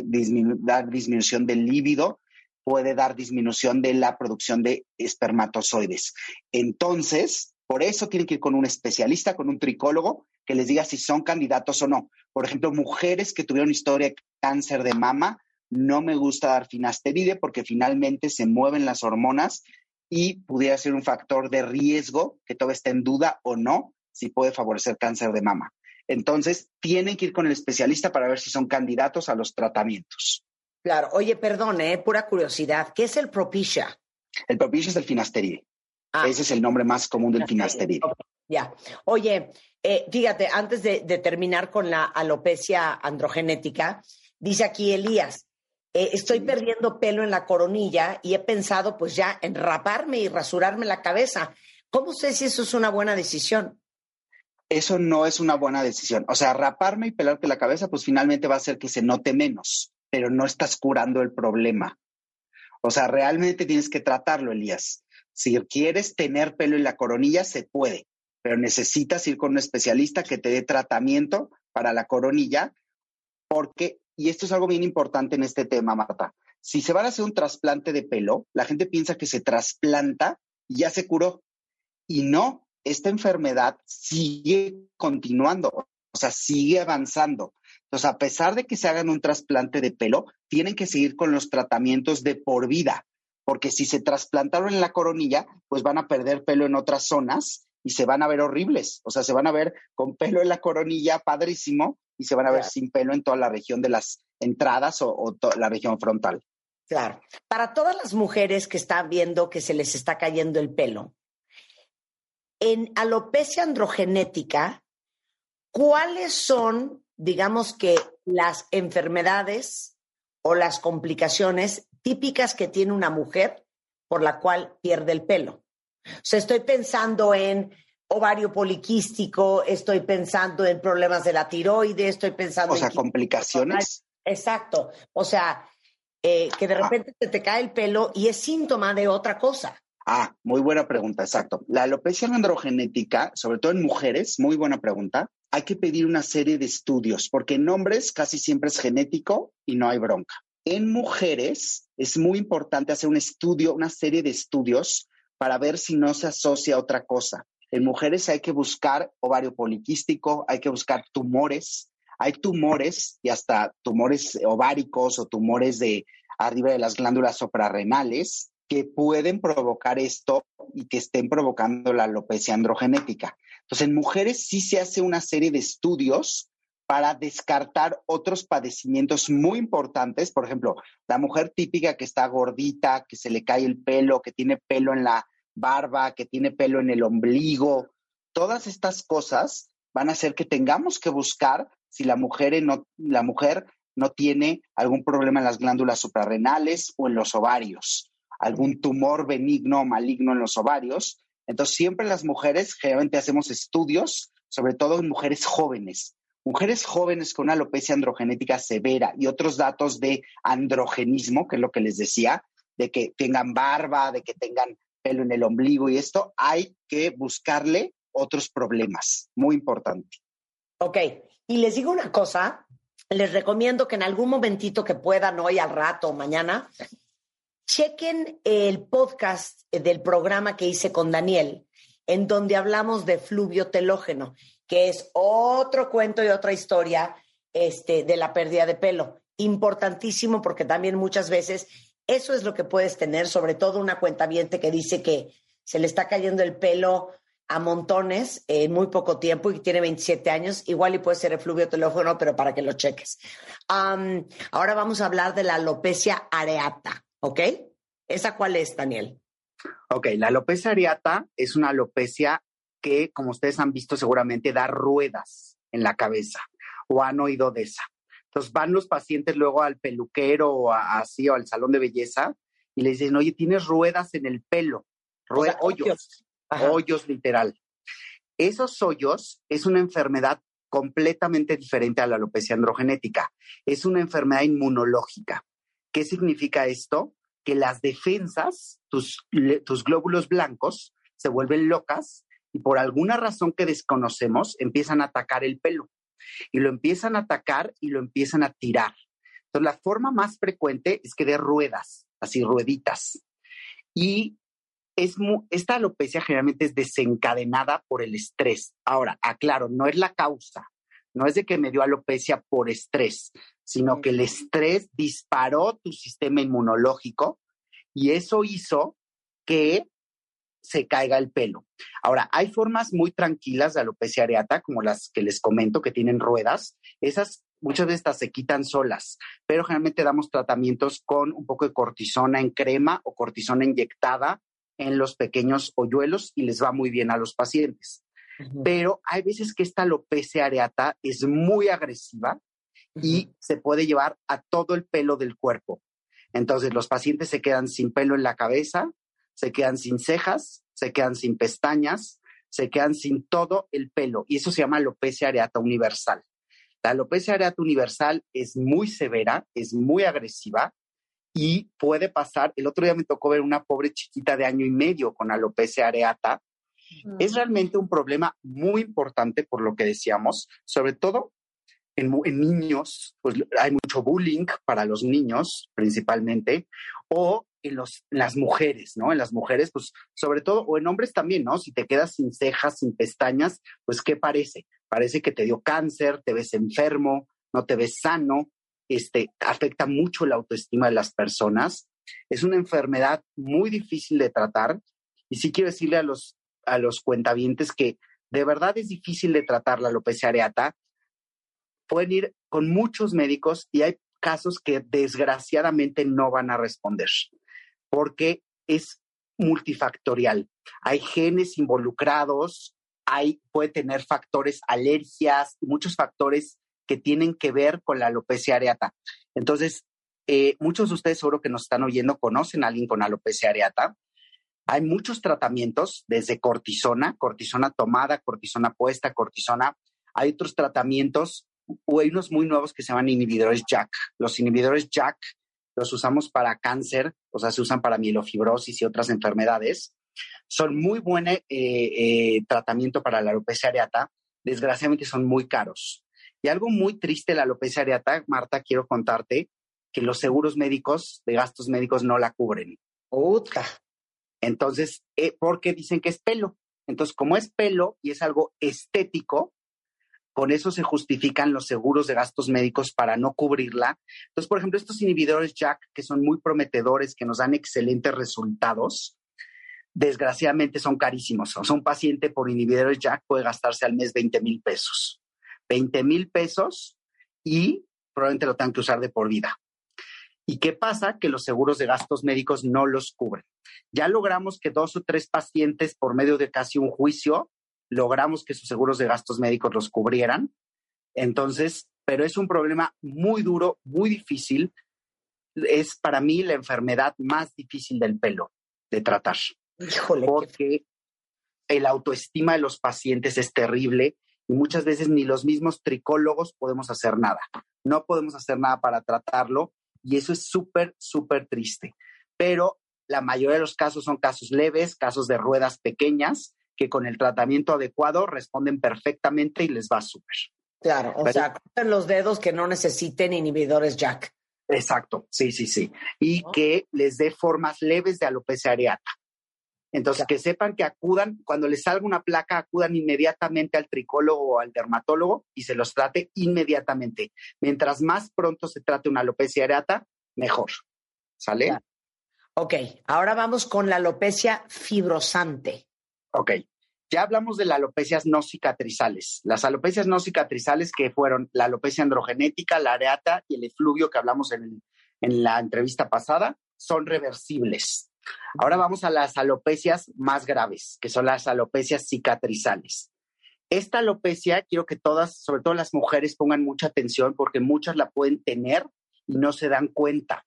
dar disminución del líbido, puede dar disminución de la producción de espermatozoides. Entonces, por eso tienen que ir con un especialista, con un tricólogo, que les diga si son candidatos o no. Por ejemplo, mujeres que tuvieron historia de cáncer de mama, no me gusta dar finasteride porque finalmente se mueven las hormonas y pudiera ser un factor de riesgo que todavía está en duda o no, si puede favorecer cáncer de mama. Entonces, tienen que ir con el especialista para ver si son candidatos a los tratamientos. Claro. Oye, perdón, pura curiosidad. ¿Qué es el Propecia? El propicios es el finasteride. Ese es el nombre más común del finasteride. Okay, ya. Oye, fíjate, antes de terminar con la alopecia androgenética, dice aquí Elías, estoy perdiendo pelo en la coronilla y he pensado pues ya en raparme y rasurarme la cabeza. ¿Cómo sé si eso es una buena decisión? Eso no es una buena decisión. O sea, raparme y pelarte la cabeza, pues finalmente va a hacer que se note menos, pero no estás curando el problema. O sea, realmente tienes que tratarlo, Elías. Si quieres tener pelo en la coronilla, se puede, pero necesitas ir con un especialista que te dé tratamiento para la coronilla, porque, y esto es algo bien importante en este tema, Marta, si se van a hacer un trasplante de pelo, la gente piensa que se trasplanta y ya se curó. Y no, esta enfermedad sigue continuando, o sea, sigue avanzando. Entonces, a pesar de que se hagan un trasplante de pelo, tienen que seguir con los tratamientos de por vida, porque si se trasplantaron en la coronilla, pues van a perder pelo en otras zonas y se van a ver horribles. O sea, se van a ver con pelo en la coronilla, padrísimo, y se van a ver sin pelo en toda la región de las entradas o la región frontal. Claro. Para todas las mujeres que están viendo que se les está cayendo el pelo, en alopecia androgenética, ¿cuáles son, digamos que, las enfermedades o las complicaciones típicas que tiene una mujer por la cual pierde el pelo? O sea, estoy pensando en ovario poliquístico, estoy pensando en problemas de la tiroides, estoy pensando en... O sea, complicaciones. Exacto. O sea, que de repente te cae el pelo y es síntoma de otra cosa. Muy buena pregunta, exacto. La alopecia androgenética, sobre todo en mujeres, muy buena pregunta. Hay que pedir una serie de estudios, porque en hombres casi siempre es genético y no hay bronca. En mujeres es muy importante hacer un estudio, una serie de estudios para ver si no se asocia a otra cosa. En mujeres hay que buscar ovario poliquístico, hay que buscar tumores. Hay tumores y hasta tumores ováricos o tumores de arriba de las glándulas suprarrenales que pueden provocar esto y que estén provocando la alopecia androgenética. Entonces, en mujeres sí se hace una serie de estudios para descartar otros padecimientos muy importantes. Por ejemplo, la mujer típica que está gordita, que se le cae el pelo, que tiene pelo en la barba, que tiene pelo en el ombligo. Todas estas cosas van a hacer que tengamos que buscar si la mujer no tiene algún problema en las glándulas suprarrenales o en los ovarios, algún tumor benigno o maligno en los ovarios. Entonces, siempre las mujeres generalmente hacemos estudios, sobre todo en mujeres jóvenes. Mujeres jóvenes con una alopecia androgenética severa y otros datos de androgenismo, que es lo que les decía, de que tengan barba, de que tengan pelo en el ombligo y esto, hay que buscarle otros problemas. Muy importante. Ok, y les digo una cosa, les recomiendo que en algún momentito que puedan, hoy al rato o mañana, chequen el podcast del programa que hice con Daniel, en donde hablamos de fluvio telógeno, que es otro cuento y otra historia de la pérdida de pelo. Importantísimo porque también muchas veces eso es lo que puedes tener, sobre todo una cuentaviente que dice que se le está cayendo el pelo a montones en muy poco tiempo y tiene 27 años, igual y puede ser el fluvio telógeno, pero para que lo cheques. Ahora vamos a hablar de la alopecia areata, ¿ok? ¿Esa cuál es, Daniel? Ok, la alopecia areata es una alopecia que, como ustedes han visto seguramente, da ruedas en la cabeza o han oído de esa. Entonces van los pacientes luego al peluquero o así o al salón de belleza y les dicen, oye, tienes ruedas en el pelo, hoyos. Hoyos, literal. Esos hoyos es una enfermedad completamente diferente a la alopecia androgenética. Es una enfermedad inmunológica. ¿Qué significa esto? Que las defensas, tus glóbulos blancos, se vuelven locas y por alguna razón que desconocemos empiezan a atacar el pelo. Y lo empiezan a atacar y lo empiezan a tirar. Entonces, la forma más frecuente es que dé ruedas, así rueditas. Y esta alopecia generalmente es desencadenada por el estrés. Ahora, aclaro, no es la causa. No es de que me dio alopecia por estrés, sino que el estrés disparó tu sistema inmunológico y eso hizo que se caiga el pelo. Ahora, hay formas muy tranquilas de alopecia areata, como las que les comento, que tienen ruedas. Esas muchas veces se quitan solas, pero generalmente damos tratamientos con un poco de cortisona en crema o cortisona inyectada en los pequeños hoyuelos y les va muy bien a los pacientes. Pero hay veces que esta alopecia areata es muy agresiva y se puede llevar a todo el pelo del cuerpo. Entonces los pacientes se quedan sin pelo en la cabeza, se quedan sin cejas, se quedan sin pestañas, se quedan sin todo el pelo y eso se llama alopecia areata universal. La alopecia areata universal es muy severa, es muy agresiva y puede pasar. El otro día me tocó ver una pobre chiquita de 1 año y medio con alopecia areata. Es realmente un problema muy importante por lo que decíamos, sobre todo en niños, pues hay mucho bullying para los niños principalmente, o en las mujeres, ¿no? En las mujeres, pues sobre todo, o en hombres también, ¿no? Si te quedas sin cejas, sin pestañas, pues ¿qué parece? Parece que te dio cáncer, te ves enfermo, no te ves sano, afecta mucho la autoestima de las personas. Es una enfermedad muy difícil de tratar y sí quiero decirle a los cuentavientes que de verdad es difícil de tratar la alopecia areata. Pueden ir con muchos médicos y hay casos que desgraciadamente no van a responder porque es multifactorial. Hay genes involucrados, puede tener factores, alergias, muchos factores que tienen que ver con la alopecia areata. Entonces, muchos de ustedes seguro que nos están oyendo conocen a alguien con alopecia areata. Hay muchos tratamientos, desde cortisona tomada, cortisona puesta, cortisona. Hay otros tratamientos, o hay unos muy nuevos que se llaman inhibidores JAK. Los inhibidores JAK los usamos para cáncer, o sea, se usan para mielofibrosis y otras enfermedades. Son muy buen tratamiento para la alopecia areata. Desgraciadamente son muy caros. Y algo muy triste de la alopecia areata, Marta, quiero contarte que los seguros médicos de gastos médicos no la cubren. Entonces, porque dicen que es pelo. Entonces, como es pelo y es algo estético, con eso se justifican los seguros de gastos médicos para no cubrirla. Entonces, por ejemplo, estos inhibidores JAK, que son muy prometedores, que nos dan excelentes resultados, desgraciadamente son carísimos. O sea, un paciente por inhibidores JAK puede gastarse al mes 20,000 pesos. 20,000 pesos y probablemente lo tengan que usar de por vida. ¿Y qué pasa? Que los seguros de gastos médicos no los cubren. Ya logramos que 2 o 3 pacientes, por medio de casi un juicio, logramos que sus seguros de gastos médicos los cubrieran. Entonces, pero es un problema muy duro, muy difícil. Es para mí la enfermedad más difícil del pelo de tratar. Híjole. Porque el autoestima de los pacientes es terrible y muchas veces ni los mismos tricólogos podemos hacer nada. No podemos hacer nada para tratarlo y eso es súper, súper triste. Pero la mayoría de los casos son casos leves, casos de ruedas pequeñas, que con el tratamiento adecuado responden perfectamente y les va súper. Claro, o sea, corten los dedos que no necesiten inhibidores JAK. Exacto, sí. Y que les dé formas leves de alopecia areata. Entonces, que sepan que acudan, cuando les salga una placa, acudan inmediatamente al tricólogo o al dermatólogo y se los trate inmediatamente. Mientras más pronto se trate una alopecia areata, mejor. ¿Sale? Claro. Ok, ahora vamos con la alopecia fibrosante. Ok, ya hablamos de las alopecias no cicatrizales. Las alopecias no cicatrizales que fueron la alopecia androgenética, la areata y el efluvio que hablamos en la entrevista pasada, son reversibles. Ahora vamos a las alopecias más graves, que son las alopecias cicatrizales. Esta alopecia, quiero que todas, sobre todo las mujeres, pongan mucha atención porque muchas la pueden tener y no se dan cuenta.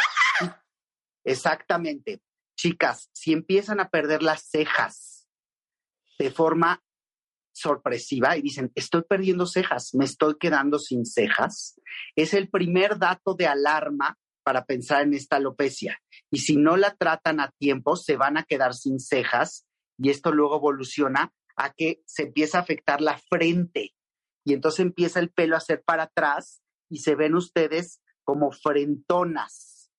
Exactamente. Chicas, si empiezan a perder las cejas de forma sorpresiva y dicen, estoy perdiendo cejas, me estoy quedando sin cejas, es el primer dato de alarma para pensar en esta alopecia. Y si no la tratan a tiempo, se van a quedar sin cejas y esto luego evoluciona a que se empieza a afectar la frente y entonces empieza el pelo a hacer para atrás y se ven ustedes como frentonas.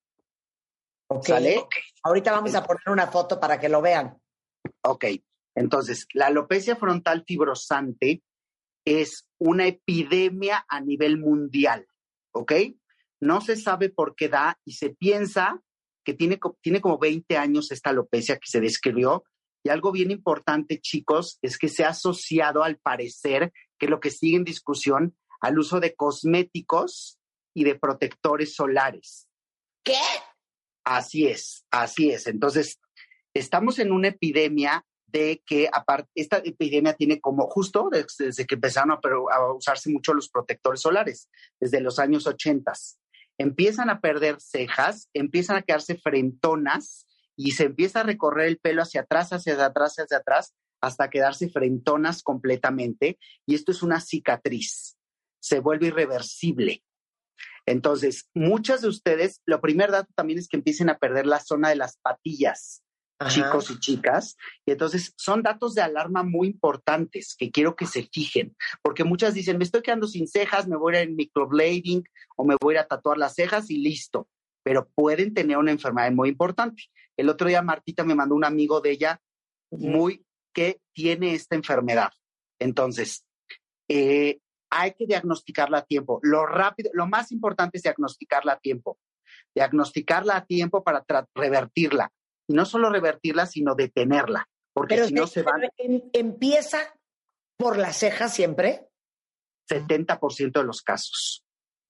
¿Sale? Okay. Ahorita vamos a poner una foto para que lo vean. Ok. Entonces, la alopecia frontal fibrosante es una epidemia a nivel mundial, ¿ok? No se sabe por qué da y se piensa que tiene como 20 años esta alopecia que se describió, Y algo bien importante, chicos, es que se ha asociado, al parecer, que lo que sigue en discusión, al uso de cosméticos y de protectores solares. ¿Qué? Así es. Entonces, estamos en una epidemia de que, aparte, esta epidemia tiene como justo desde que empezaron a usarse mucho los protectores solares, desde los años 80. Empiezan a perder cejas, empiezan a quedarse frentonas y se empieza a recorrer el pelo hacia atrás, hasta quedarse frentonas completamente. Y esto es una cicatriz. Se vuelve irreversible. Entonces, muchas de ustedes, lo primer dato también es que empiecen a perder la zona de las patillas. Ajá. Chicos y chicas, y entonces son datos de alarma muy importantes que quiero que se fijen, porque muchas dicen, me estoy quedando sin cejas, me voy a ir en microblading o me voy a tatuar las cejas y listo, pero pueden tener una enfermedad muy importante. El otro día Martita me mandó un amigo de ella que tiene esta enfermedad. Entonces, hay que diagnosticarla a tiempo. Lo más importante es diagnosticarla a tiempo para revertirla. Y no solo revertirla, sino detenerla. Porque pero si no se va. ¿Empieza por las cejas siempre? 70% de los casos.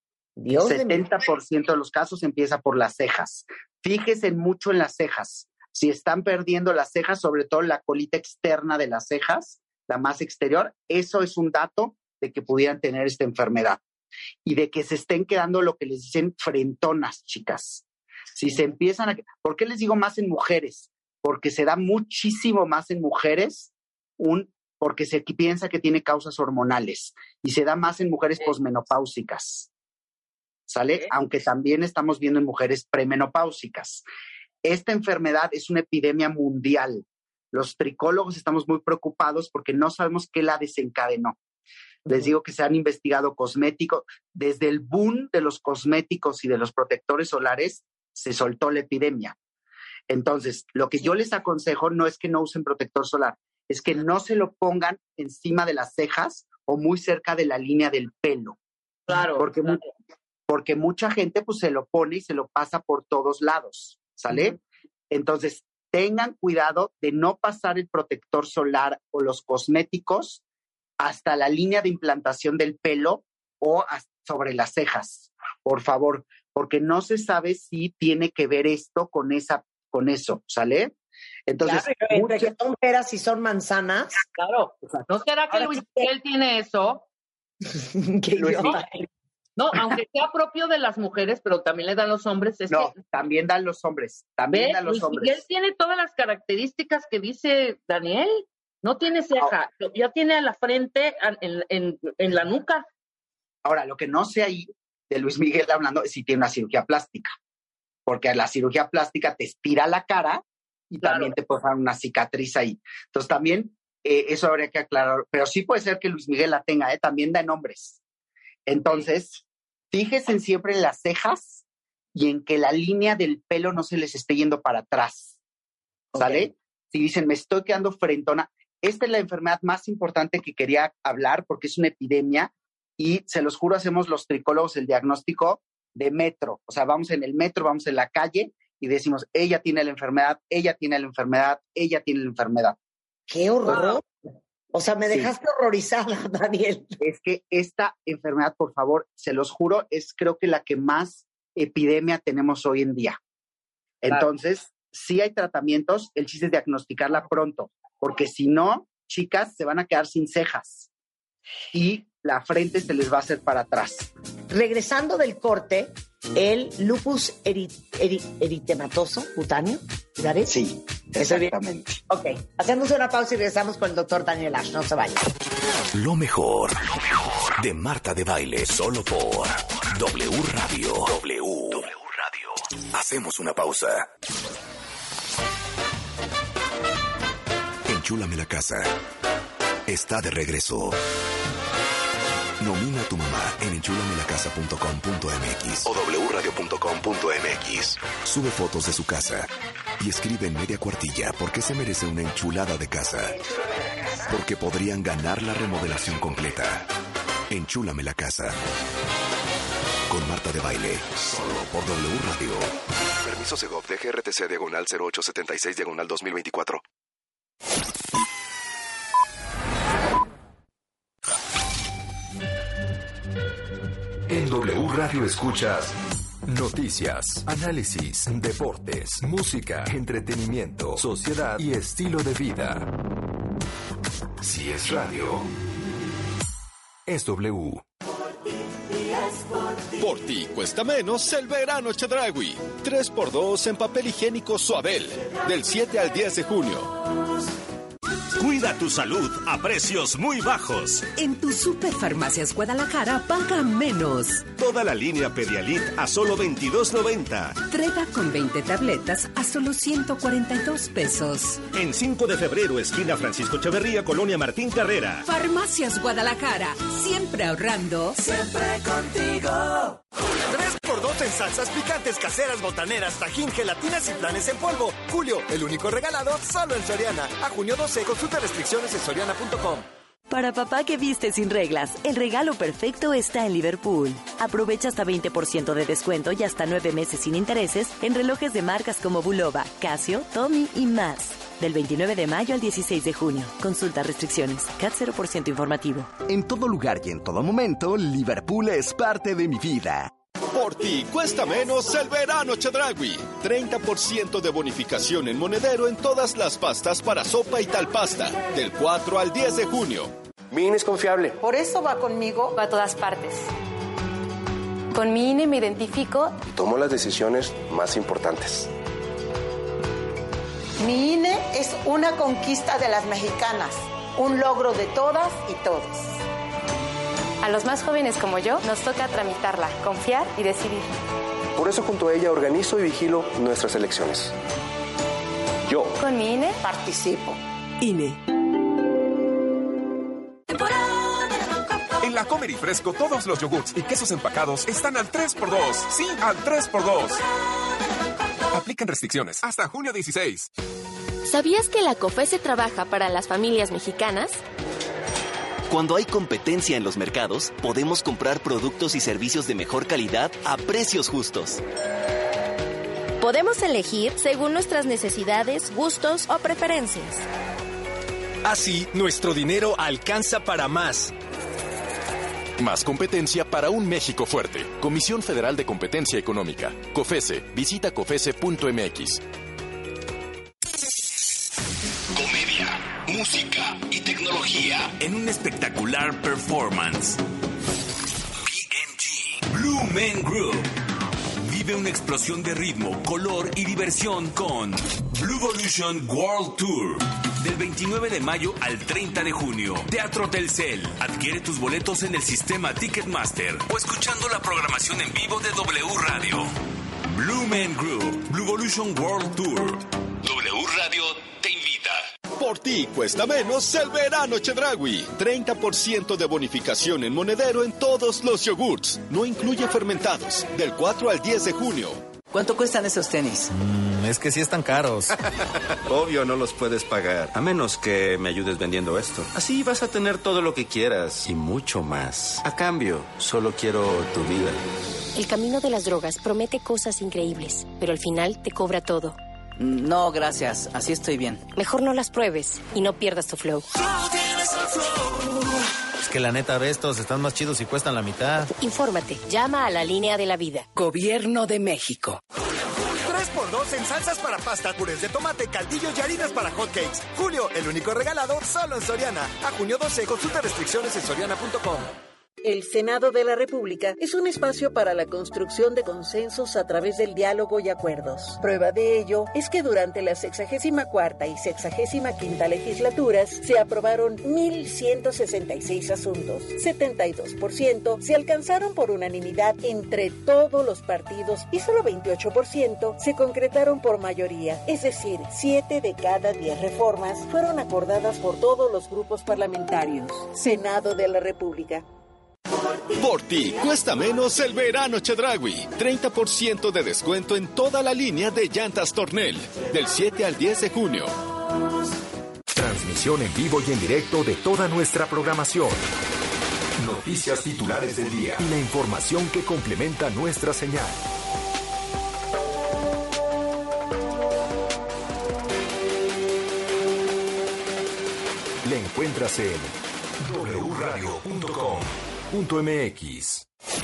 70% de los casos empieza por las cejas. Fíjense mucho en las cejas. Si están perdiendo las cejas, sobre todo la colita externa de las cejas, la más exterior, eso es un dato de que pudieran tener esta enfermedad. Y de que se estén quedando lo que les dicen frentonas, chicas. Si se empiezan a... ¿Por qué les digo más en mujeres? Porque se da muchísimo más en mujeres porque se piensa que tiene causas hormonales y se da más en mujeres posmenopáusicas. ¿Sale? Aunque también estamos viendo en mujeres premenopáusicas. Esta enfermedad es una epidemia mundial. Los tricólogos estamos muy preocupados porque no sabemos qué la desencadenó. Les digo que se han investigado cosméticos. Desde el boom de los cosméticos y de los protectores solares, se soltó la epidemia. Entonces, lo que yo les aconsejo no es que no usen protector solar, es que no se lo pongan encima de las cejas o muy cerca de la línea del pelo. Claro. Porque mucha gente pues se lo pone y se lo pasa por todos lados, ¿sale? Entonces, tengan cuidado de no pasar el protector solar o los cosméticos hasta la línea de implantación del pelo o sobre las cejas, por favor, porque no se sabe si tiene que ver esto con eso, ¿sale? Entonces, claro, entre que son peras y son manzanas. Claro. ¿No será que Luis Miguel tiene eso? No, aunque sea propio de las mujeres, pero también le dan los hombres. También dan los hombres. Luis Miguel tiene todas las características que dice Daniel. No tiene ceja, ya tiene a la frente en la nuca. Ahora, lo que no sé ahí de Luis Miguel hablando es si tiene una cirugía plástica, porque la cirugía plástica te estira la cara y también te puede dar una cicatriz ahí. Entonces también eso habría que aclarar, pero sí puede ser que Luis Miguel la tenga, también da en hombres. Entonces, fíjense siempre en las cejas y en que la línea del pelo no se les esté yendo para atrás, ¿sale? Okay. Si dicen, me estoy quedando frentona, esta es la enfermedad más importante que quería hablar porque es una epidemia y se los juro, hacemos los tricólogos el diagnóstico de metro. O sea, vamos en el metro, vamos en la calle y decimos, ella tiene la enfermedad, ella tiene la enfermedad, ella tiene la enfermedad. ¡Qué horror! O sea, me dejaste horrorizada, Daniel. Es que esta enfermedad, por favor, se los juro, es creo que la que más epidemia tenemos hoy en día. Entonces, sí hay tratamientos, el chiste es diagnosticarla pronto, porque si no, chicas, se van a quedar sin cejas y la frente se les va a hacer para atrás. Regresando del corte, el lupus eritematoso cutáneo, ¿verdad? Sí, exactamente. Ok, hacemos una pausa y regresamos con el doctor Daniel Ash, no se vayan. Lo mejor de Marta de Baile, solo por W Radio. W Radio. Hacemos una pausa. Enchúlame la casa. Está de regreso. Nomina a tu mamá en enchulamilacasa.com.mx o wradio.com.mx. Sube fotos de su casa y escribe en media cuartilla por qué se merece una enchulada de casa. Porque podrían ganar la remodelación completa. Enchúlame la casa. Con Marta de Baile, solo por W Radio. Permiso Segov de GRTC /0876/2024. En W Radio escuchas noticias, análisis, deportes, música, entretenimiento, sociedad y estilo de vida. Si es radio, es W. Por ti cuesta menos el verano Chedraui. 3x2 en papel higiénico Suabel. Del 7 al 10 de junio. Cuida tu salud a precios muy bajos. En tu Superfarmacias Guadalajara paga menos. Toda la línea Pedialit a solo $22.90. Treva con 20 tabletas a solo $142. En 5 de febrero, esquina Francisco Echeverría, Colonia Martín Carrera. Farmacias Guadalajara, siempre ahorrando. Siempre contigo. 3x2 en salsas picantes, caseras, botaneras, tajín, gelatinas y planes en polvo. Julio, el único regalado solo en Soriana. A junio 12, consulta restricciones en soriana.com. Para papá que viste sin reglas, el regalo perfecto está en Liverpool. Aprovecha hasta 20% de descuento y hasta 9 meses sin intereses en relojes de marcas como Bulova, Casio, Tommy y más. Del 29 de mayo al 16 de junio. Consulta restricciones. CAT 0% informativo. En todo lugar y en todo momento, Liverpool es parte de mi vida. Por ti cuesta menos el verano Chedraui. 30% de bonificación en monedero en todas las pastas para sopa y tal pasta. Del 4 al 10 de junio. Mi INE es confiable. Por eso va conmigo a todas partes. Con mi INE me identifico Y tomo las decisiones más importantes. Mi INE es una conquista de las mexicanas, un logro de todas y todos. A los más jóvenes como yo nos toca tramitarla, confiar y decidir. Por eso junto a ella organizo y vigilo nuestras elecciones. Yo. Con mi INE participo. INE. En la Comer y Fresco, todos los yogurts y quesos empacados están al 3x2. Sí, al 3x2. Aplican restricciones hasta junio 16. ¿Sabías que la COFESE trabaja para las familias mexicanas? Cuando hay competencia en los mercados, podemos comprar productos y servicios de mejor calidad a precios justos. Podemos elegir según nuestras necesidades, gustos o preferencias. Así, nuestro dinero alcanza para más. Más competencia para un México fuerte. Comisión Federal de Competencia Económica. COFESE. Visita COFESE.mx. Comedia, música y tecnología en un espectacular performance. BMG Blue Man Group vive una explosión de ritmo, color y diversión con Blue Evolution World Tour. Del 29 de mayo al 30 de junio. Teatro Telcel. Adquiere tus boletos en el sistema Ticketmaster o escuchando la programación en vivo de W Radio. Blue Man Group, Blue Evolution World Tour. W Radio te invita. Por ti cuesta menos el verano Chedraui. 30% de bonificación en monedero en todos los yogurts. No incluye fermentados. Del 4 al 10 de junio. ¿Cuánto cuestan esos tenis? Es que sí están caros. Obvio no los puedes pagar, a menos que me ayudes vendiendo esto. Así vas a tener todo lo que quieras y mucho más. A cambio, solo quiero tu vida. El camino de las drogas promete cosas increíbles, pero al final te cobra todo. No, gracias. Así estoy bien. Mejor no las pruebes y no pierdas tu flow. Es que la neta, estos están más chidos y cuestan la mitad. Infórmate. Llama a la línea de la vida. Gobierno de México. 3x2 en salsas para pasta, purés de tomate, caldillos y harinas para hotcakes. Julio, el único regalado solo en Soriana. A junio 12, consulta restricciones en soriana.com. El Senado de la República es un espacio para la construcción de consensos a través del diálogo y acuerdos. Prueba de ello es que durante la 64ª y 65ª legislaturas se aprobaron 1,166 asuntos. 72% se alcanzaron por unanimidad entre todos los partidos y solo 28% se concretaron por mayoría. Es decir, 7 de cada 10 reformas fueron acordadas por todos los grupos parlamentarios. Senado de la República. Por ti cuesta menos el verano Chedraui. 30% de descuento en toda la línea de llantas Tornel. Del 7 al 10 de junio. Transmisión en vivo y en directo de toda nuestra programación. Noticias titulares del día y la información que complementa nuestra señal. encuentras en wradio.com.mx.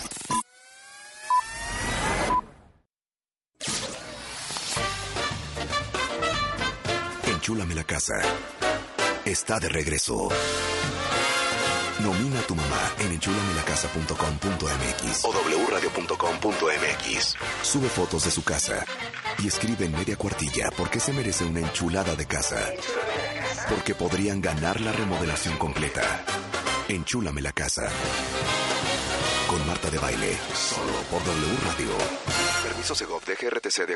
Enchúlame la casa. Está de regreso. Nomina a tu mamá en enchulamelacasa.com.mx o wradio.com.mx. Sube fotos de su casa y escribe en media cuartilla por qué se merece una enchulada de casa. Porque podrían ganar la remodelación completa. Enchúlame la casa. Con Marta de Baile, solo por W Radio. Permiso Segov de GRTC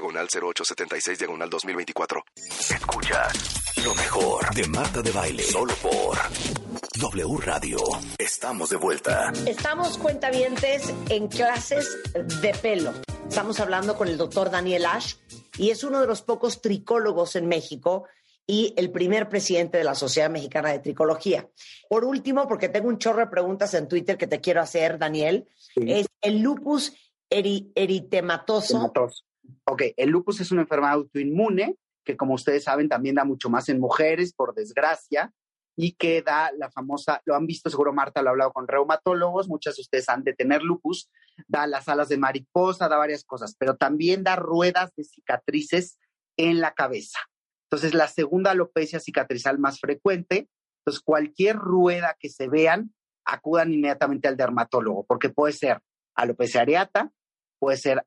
/0876/2024. Escucha lo mejor de Marta de Baile, solo por W Radio. Estamos de vuelta. Estamos, cuentavientes, en clases de pelo. Estamos hablando con el doctor Daniel Ash y es uno de los pocos tricólogos en México y el primer presidente de la Sociedad Mexicana de Tricología. Por último, porque tengo un chorro de preguntas en Twitter que te quiero hacer, Daniel, es el lupus eritematoso. Ok, el lupus es una enfermedad autoinmune que, como ustedes saben, también da mucho más en mujeres, por desgracia, y que da la famosa, lo han visto seguro, Marta, lo ha hablado con reumatólogos, muchas de ustedes han de tener lupus, da las alas de mariposa, da varias cosas, pero también da ruedas de cicatrices en la cabeza. Entonces, la segunda alopecia cicatrizal más frecuente. Entonces, cualquier rueda que se vean, acudan inmediatamente al dermatólogo, porque puede ser alopecia areata, puede ser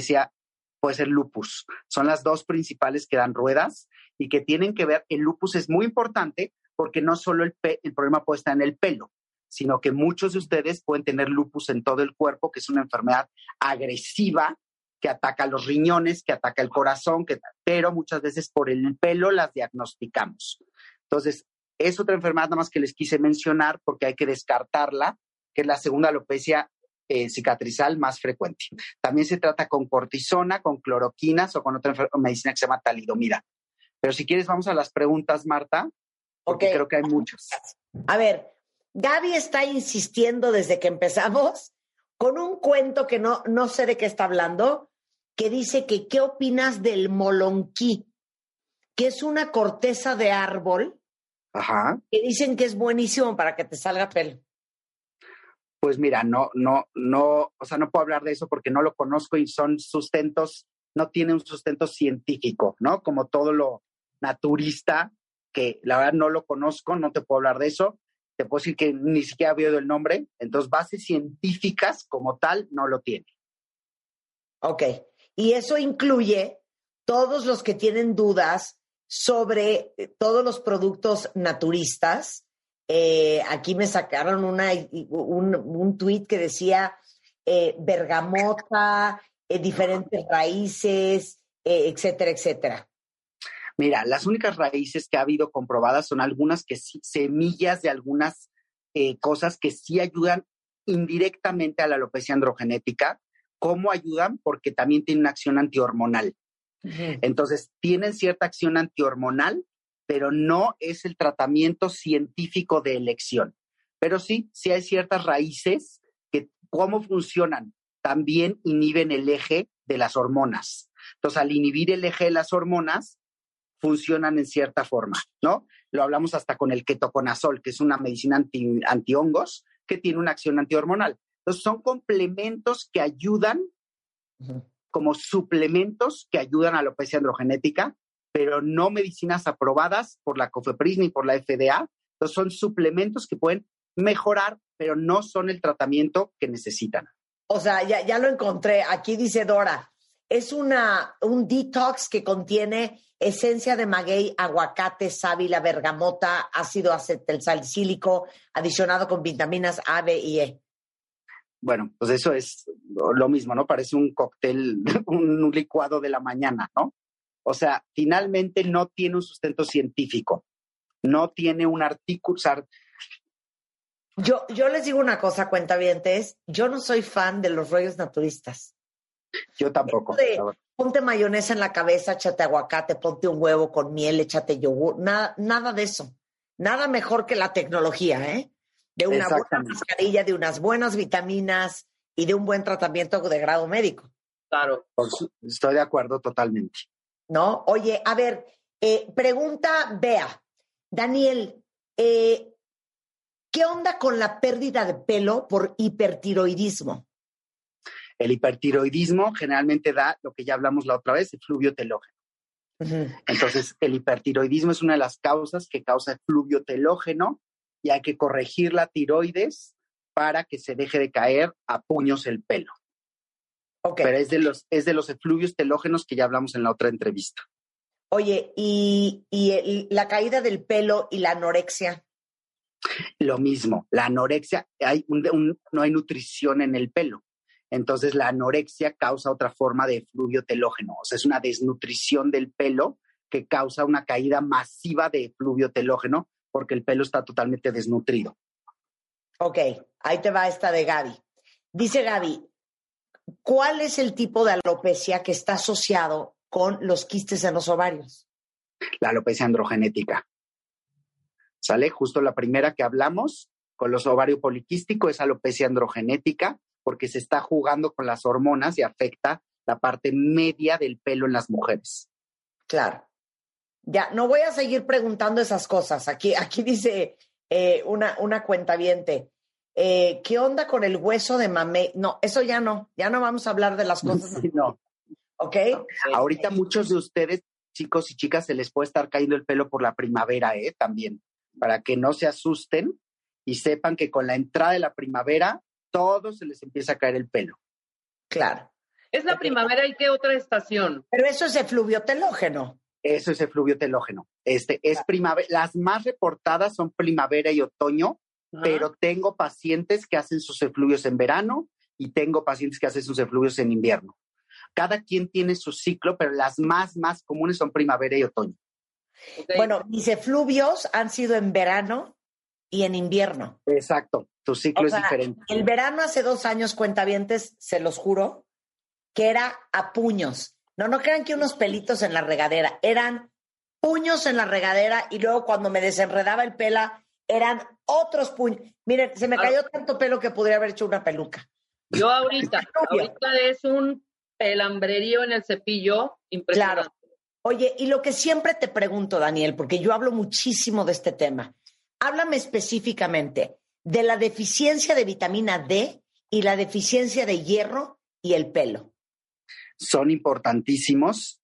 lupus. Son las dos principales que dan ruedas y que tienen que ver. El lupus es muy importante porque no solo el problema puede estar en el pelo, sino que muchos de ustedes pueden tener lupus en todo el cuerpo, que es una enfermedad agresiva que ataca los riñones, que ataca el corazón, pero muchas veces por el pelo las diagnosticamos. Entonces, es otra enfermedad nada más que les quise mencionar porque hay que descartarla, que es la segunda alopecia cicatrizal más frecuente. También se trata con cortisona, con cloroquinas o con otra medicina que se llama talidomida. Pero si quieres vamos a las preguntas, Marta, porque creo que hay muchas. A ver, Gaby está insistiendo desde que empezamos con un cuento que no sé de qué está hablando, que dice que ¿qué opinas del molonquí? Que es una corteza de árbol. Ajá. Que dicen que es buenísimo para que te salga pelo. Pues mira, no puedo hablar de eso porque no lo conozco y son sustentos, no tiene un sustento científico, ¿no? Como todo lo naturista, que la verdad no lo conozco, no te puedo hablar de eso. Te puedo decir que ni siquiera había oído el nombre, entonces bases científicas como tal no lo tiene. Ok, y eso incluye todos los que tienen dudas sobre todos los productos naturistas. Aquí me sacaron un tuit que decía bergamota, diferentes raíces, etcétera, etcétera. Mira, las únicas raíces que ha habido comprobadas son algunas que sí, semillas de algunas cosas que sí ayudan indirectamente a la alopecia androgenética. ¿Cómo ayudan? Porque también tienen una acción antihormonal. Uh-huh. Entonces, tienen cierta acción antihormonal, pero no es el tratamiento científico de elección. Pero sí hay ciertas raíces que, ¿cómo funcionan? También inhiben el eje de las hormonas. Entonces, al inhibir el eje de las hormonas, funcionan en cierta forma, ¿no? Lo hablamos hasta con el ketoconazol, que es una medicina antihongos, que tiene una acción antihormonal. Entonces, son complementos que ayudan, uh-huh, como suplementos que ayudan a la alopecia androgenética, pero no medicinas aprobadas por la COFEPRIS ni por la FDA. Entonces, son suplementos que pueden mejorar, pero no son el tratamiento que necesitan. O sea, ya lo encontré. Aquí dice Dora, es un detox que contiene esencia de maguey, aguacate, sábila, bergamota, ácido acetilsalicílico, adicionado con vitaminas A, B y E. Bueno, pues eso es lo mismo, ¿no? Parece un cóctel, un licuado de la mañana, ¿no? O sea, finalmente no tiene un sustento científico, no tiene un artículo. Yo les digo una cosa, cuentavientes, yo no soy fan de los rollos naturistas. Yo tampoco. Ponte mayonesa en la cabeza, échate aguacate, ponte un huevo con miel, échate yogur, nada de eso. Nada mejor que la tecnología, ¿eh? De una buena mascarilla, de unas buenas vitaminas y de un buen tratamiento de grado médico. Claro. Estoy de acuerdo totalmente. ¿No? Oye, a ver, pregunta Bea. Daniel, ¿Qué onda con la pérdida de pelo por hipertiroidismo? El hipertiroidismo generalmente da lo que ya hablamos la otra vez, efluvio telógeno. Entonces, el hipertiroidismo es una de las causas que causa efluvio telógeno y hay que corregir la tiroides para que se deje de caer a puños el pelo. Okay. Pero es de los efluvios telógenos que ya hablamos en la otra entrevista. Oye, ¿y la caída del pelo y la anorexia? Lo mismo, la anorexia, no hay nutrición en el pelo. Entonces la anorexia causa otra forma de efluvio telógeno. O sea, es una desnutrición del pelo que causa una caída masiva de efluvio telógeno porque el pelo está totalmente desnutrido. Ok, ahí te va esta de Gaby. Dice Gaby, ¿cuál es el tipo de alopecia que está asociado con los quistes en los ovarios? La alopecia androgenética. ¿Sale? Justo la primera que hablamos con los ovarios poliquísticos es alopecia androgenética porque se está jugando con las hormonas y afecta la parte media del pelo en las mujeres. Claro. Ya, no voy a seguir preguntando esas cosas. Aquí dice una cuentaviente. ¿Qué onda con el hueso de mamey? No, eso ya no vamos a hablar de las cosas. Sí, no. ¿Ok? Ahorita muchos de ustedes, chicos y chicas, se les puede estar cayendo el pelo por la primavera, también, para que no se asusten y sepan que con la entrada de la primavera, todos se les empieza a caer el pelo. Claro. ¿Es la primavera y qué otra estación? Pero eso es efluvio telógeno. Eso es efluvio telógeno. Es primavera. Las más reportadas son primavera y otoño, pero tengo pacientes que hacen sus efluvios en verano y tengo pacientes que hacen sus efluvios en invierno. Cada quien tiene su ciclo, pero las más comunes son primavera y otoño. Okay. Bueno, mis efluvios han sido en verano y en invierno. Exacto, tu ciclo es diferente. El verano hace 2 años, cuentavientes, se los juro, que era a puños. No crean que unos pelitos en la regadera, eran puños en la regadera y luego cuando me desenredaba el pelo eran otros puños. Miren, se me cayó tanto pelo que podría haber hecho una peluca. Yo ahorita es un pelambrerío en el cepillo impresionante. Claro. Oye, y lo que siempre te pregunto, Daniel, porque yo hablo muchísimo de este tema, háblame específicamente de la deficiencia de vitamina D y la deficiencia de hierro y el pelo. Son importantísimos.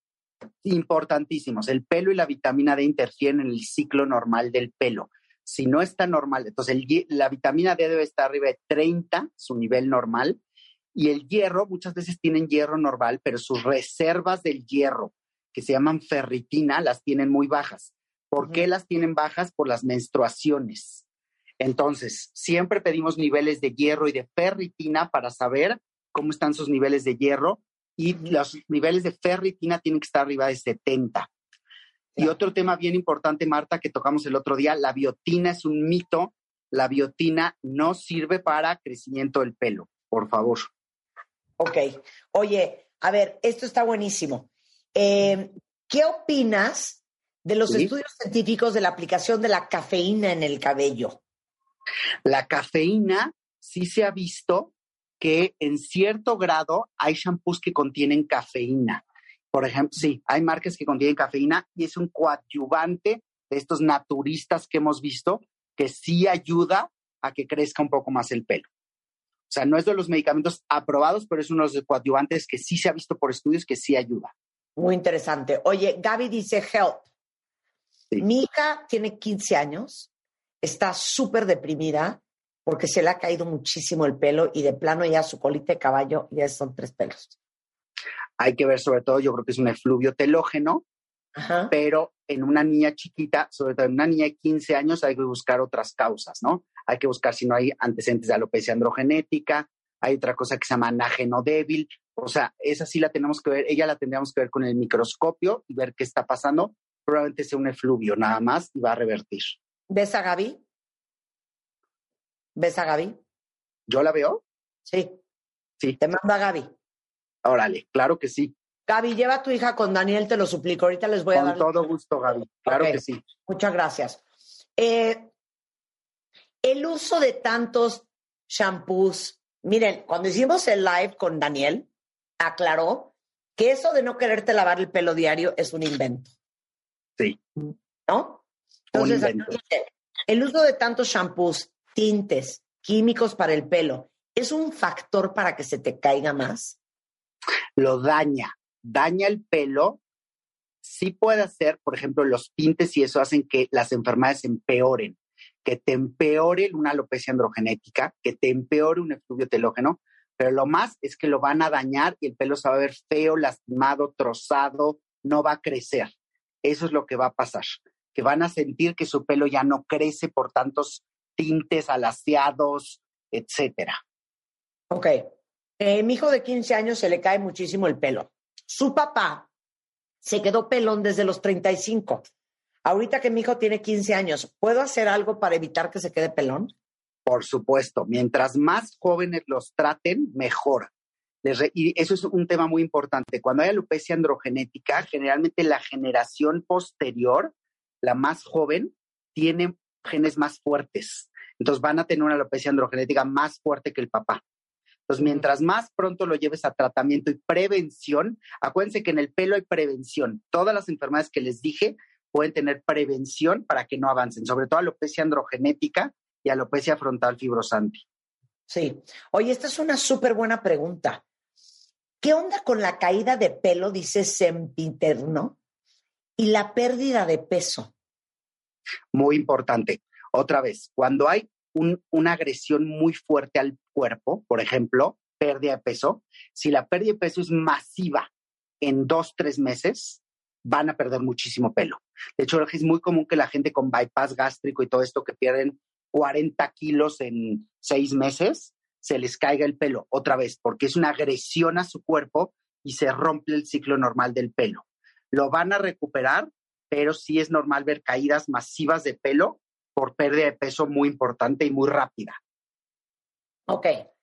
El pelo y la vitamina D interfieren en el ciclo normal del pelo. Si no está normal, entonces la vitamina D debe estar arriba de 30, su nivel normal, y el hierro, muchas veces tienen hierro normal, pero sus reservas del hierro, que se llaman ferritina, las tienen muy bajas. ¿Por qué las tienen bajas? Por las menstruaciones. Entonces, siempre pedimos niveles de hierro y de ferritina para saber cómo están sus niveles de hierro, y los niveles de ferritina tienen que estar arriba de 70. Y otro tema bien importante, Marta, que tocamos el otro día, la biotina es un mito. La biotina no sirve para crecimiento del pelo, por favor. Ok. Oye, a ver, esto está buenísimo. ¿Qué opinas de los estudios científicos de la aplicación de la cafeína en el cabello? La cafeína sí se ha visto que en cierto grado hay shampoos que contienen cafeína. Por ejemplo, sí, hay marcas que contienen cafeína y es un coadyuvante de estos naturistas que hemos visto que sí ayuda a que crezca un poco más el pelo. O sea, no es de los medicamentos aprobados, pero es uno de los coadyuvantes que sí se ha visto por estudios que sí ayuda. Muy interesante. Oye, Gaby dice, help. Sí. Mi hija tiene 15 años, está súper deprimida porque se le ha caído muchísimo el pelo y de plano ya su colita de caballo ya son 3 pelos. Hay que ver, sobre todo, yo creo que es un efluvio telógeno, pero en una niña chiquita, sobre todo en una niña de 15 años, hay que buscar otras causas, ¿no? Hay que buscar si no hay antecedentes de alopecia androgenética, hay otra cosa que se llama anágeno débil, o sea, esa sí la tenemos que ver, ella la tendríamos que ver con el microscopio y ver qué está pasando, probablemente sea un efluvio nada más y va a revertir. ¿Ves a Gaby? ¿Ves a Gaby? ¿Yo la veo? Sí. Sí. Te mando a Gaby. Órale, claro que sí. Gaby, lleva a tu hija con Daniel, te lo suplico. Ahorita les voy a dar... Con todo gusto, Gaby. Claro que sí. Muchas gracias. El uso de tantos shampoos. Miren, cuando hicimos el live con Daniel, aclaró que eso de no quererte lavar el pelo diario es un invento. Sí. ¿No? Entonces, el uso de tantos shampoos tintes, químicos para el pelo, ¿es un factor para que se te caiga más? Lo daña el pelo. Sí puede hacer, por ejemplo, los tintes y eso hacen que las enfermedades empeoren, que te empeore una alopecia androgenética, que te empeore un efluvio telógeno, pero lo más es que lo van a dañar y el pelo se va a ver feo, lastimado, trozado, no va a crecer. Eso es lo que va a pasar, que van a sentir que su pelo ya no crece por tantos tintes alaciados, etcétera. Ok. Mi hijo de 15 años se le cae muchísimo el pelo. Su papá se quedó pelón desde los 35. Ahorita que mi hijo tiene 15 años, ¿puedo hacer algo para evitar que se quede pelón? Por supuesto. Mientras más jóvenes los traten, mejor. Y eso es un tema muy importante. Cuando hay alopecia androgenética, generalmente la generación posterior, la más joven, tiene genes más fuertes. Entonces van a tener una alopecia androgenética más fuerte que el papá. Entonces, mientras más pronto lo lleves a tratamiento y prevención, acuérdense que en el pelo hay prevención. Todas las enfermedades que les dije pueden tener prevención para que no avancen, sobre todo alopecia androgenética y alopecia frontal fibrosante. Sí. Oye, esta es una súper buena pregunta. ¿Qué onda con la caída de pelo, dice sempiterno, y la pérdida de peso? Muy importante. Otra vez, cuando hay una agresión muy fuerte al cuerpo, por ejemplo, pérdida de peso, si la pérdida de peso es masiva en 2-3 meses, van a perder muchísimo pelo. De hecho, es muy común que la gente con bypass gástrico y todo esto que pierden 40 kilos en 6 meses, se les caiga el pelo otra vez, porque es una agresión a su cuerpo y se rompe el ciclo normal del pelo. Lo van a recuperar, pero sí es normal ver caídas masivas de pelo por pérdida de peso muy importante y muy rápida. Ok.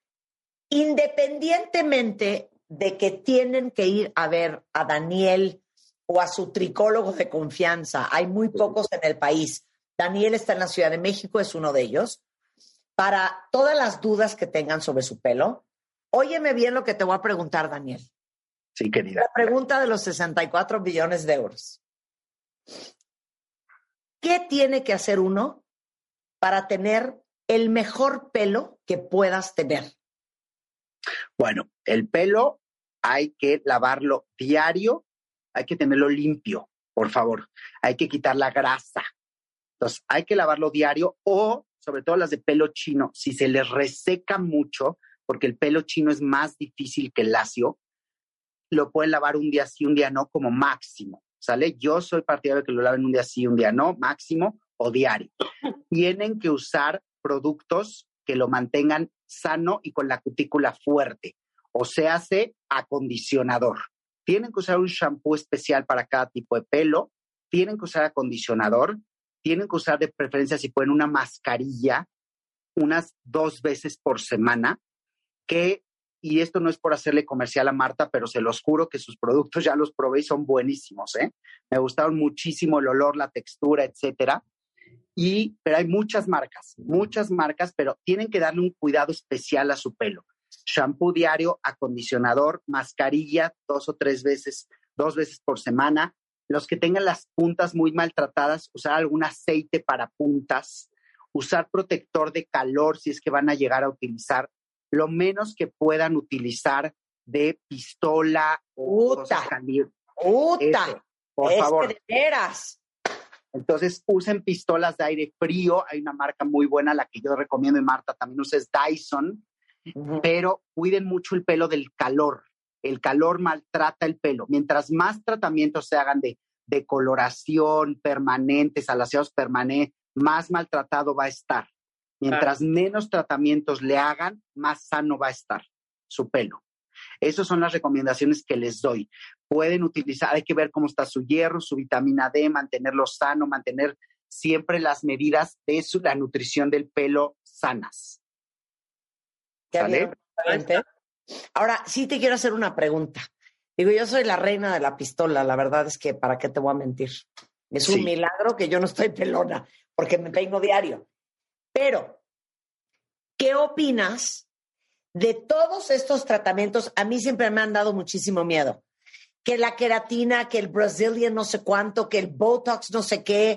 Independientemente de que tienen que ir a ver a Daniel o a su tricólogo de confianza, hay muy pocos en el país. Daniel está en la Ciudad de México, es uno de ellos. Para todas las dudas que tengan sobre su pelo, óyeme bien lo que te voy a preguntar, Daniel. Sí, querida. La pregunta de los 64 billones de euros. ¿Qué tiene que hacer uno para tener el mejor pelo que puedas tener? Bueno, el pelo hay que lavarlo diario, hay que tenerlo limpio, por favor. Hay que quitar la grasa. Entonces, hay que lavarlo diario o, sobre todo las de pelo chino, si se les reseca mucho, porque el pelo chino es más difícil que el lacio, lo pueden lavar un día sí, un día no, como máximo, ¿sale? Yo soy partidario de que lo laven un día sí, un día no, máximo o diario. Tienen que usar productos que lo mantengan sano y con la cutícula fuerte, o se hace acondicionador. Tienen que usar un shampoo especial para cada tipo de pelo, tienen que usar acondicionador, tienen que usar de preferencia, si pueden, una mascarilla unas 2 veces por semana, y esto no es por hacerle comercial a Marta, pero se los juro que sus productos ya los probé y son buenísimos, ¿eh? Me gustaron muchísimo el olor, la textura, etcétera. Pero hay muchas marcas, pero tienen que darle un cuidado especial a su pelo. Shampoo diario, acondicionador, mascarilla 2 o 3 veces, 2 veces por semana. Los que tengan las puntas muy maltratadas, usar algún aceite para puntas, usar protector de calor si es que van a llegar a utilizar, lo menos que puedan utilizar de pistola o cosas calientes. Por favor. De veras. Entonces, usen pistolas de aire frío. Hay una marca muy buena, la que yo recomiendo, y Marta también usa, es Dyson. Pero cuiden mucho el pelo del calor. El calor maltrata el pelo. Mientras más tratamientos se hagan de coloración permanentes, alaciados permanentes, más maltratado va a estar. Mientras menos tratamientos le hagan, más sano va a estar su pelo. Esas son las recomendaciones que les doy. Pueden utilizar, hay que ver cómo está su hierro, su vitamina D, mantenerlo sano, mantener siempre las medidas de la nutrición del pelo sanas. ¿Sale? Ahora, sí te quiero hacer una pregunta. Digo, yo soy la reina de la pistola, la verdad es que ¿para qué te voy a mentir? Es un milagro que yo no estoy pelona, porque me peino diario. Pero, ¿qué opinas de todos estos tratamientos? A mí siempre me han dado muchísimo miedo. Que la queratina, que el Brazilian no sé cuánto, que el Botox no sé qué,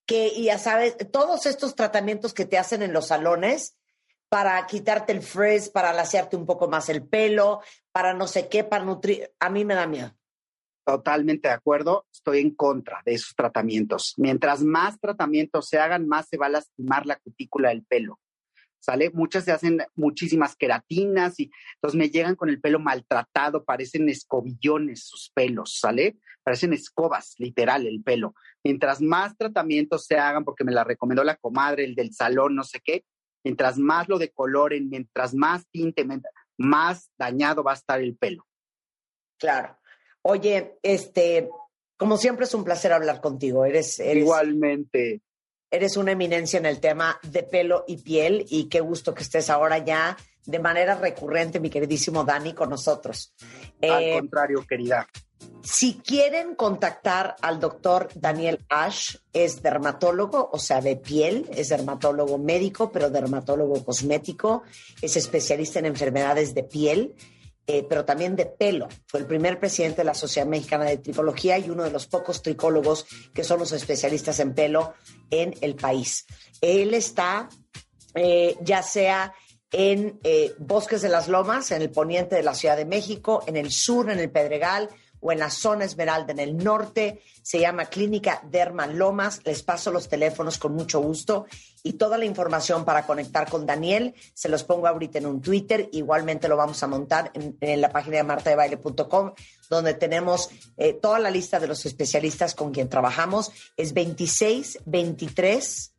que ya sabes, todos estos tratamientos que te hacen en los salones para quitarte el frizz, para lasearte un poco más el pelo, para no sé qué, para nutrir, a mí me da miedo. Totalmente de acuerdo, estoy en contra de esos tratamientos. Mientras más tratamientos se hagan, más se va a lastimar la cutícula del pelo, ¿sale? Muchas se hacen muchísimas queratinas y entonces me llegan con el pelo maltratado, parecen escobillones sus pelos, ¿sale? Parecen escobas, literal, el pelo. Mientras más tratamientos se hagan, porque me la recomendó la comadre, el del salón, no sé qué, mientras más lo decoloren, mientras más tinte, más dañado va a estar el pelo. Claro. Oye, como siempre es un placer hablar contigo. Eres igualmente. Eres una eminencia en el tema de pelo y piel y qué gusto que estés ahora ya de manera recurrente, mi queridísimo Dani, con nosotros. Al contrario, querida. Si quieren contactar al doctor Daniel Ash, es dermatólogo, o sea, de piel, es dermatólogo médico, pero dermatólogo cosmético, es especialista en enfermedades de piel, pero también de pelo. Fue el primer presidente de la Sociedad Mexicana de Tricología y uno de los pocos tricólogos que son los especialistas en pelo en el país. Él está ya sea en Bosques de las Lomas, en el poniente de la Ciudad de México, en el sur, en el Pedregal, o en la zona Esmeralda, en el norte. Se llama Clínica Derma Lomas. Les paso los teléfonos con mucho gusto y toda la información para conectar con Daniel. Se los pongo ahorita en un Twitter. Igualmente lo vamos a montar en la página de martadebaile.com, donde tenemos toda la lista de los especialistas con quien trabajamos. Es 26 23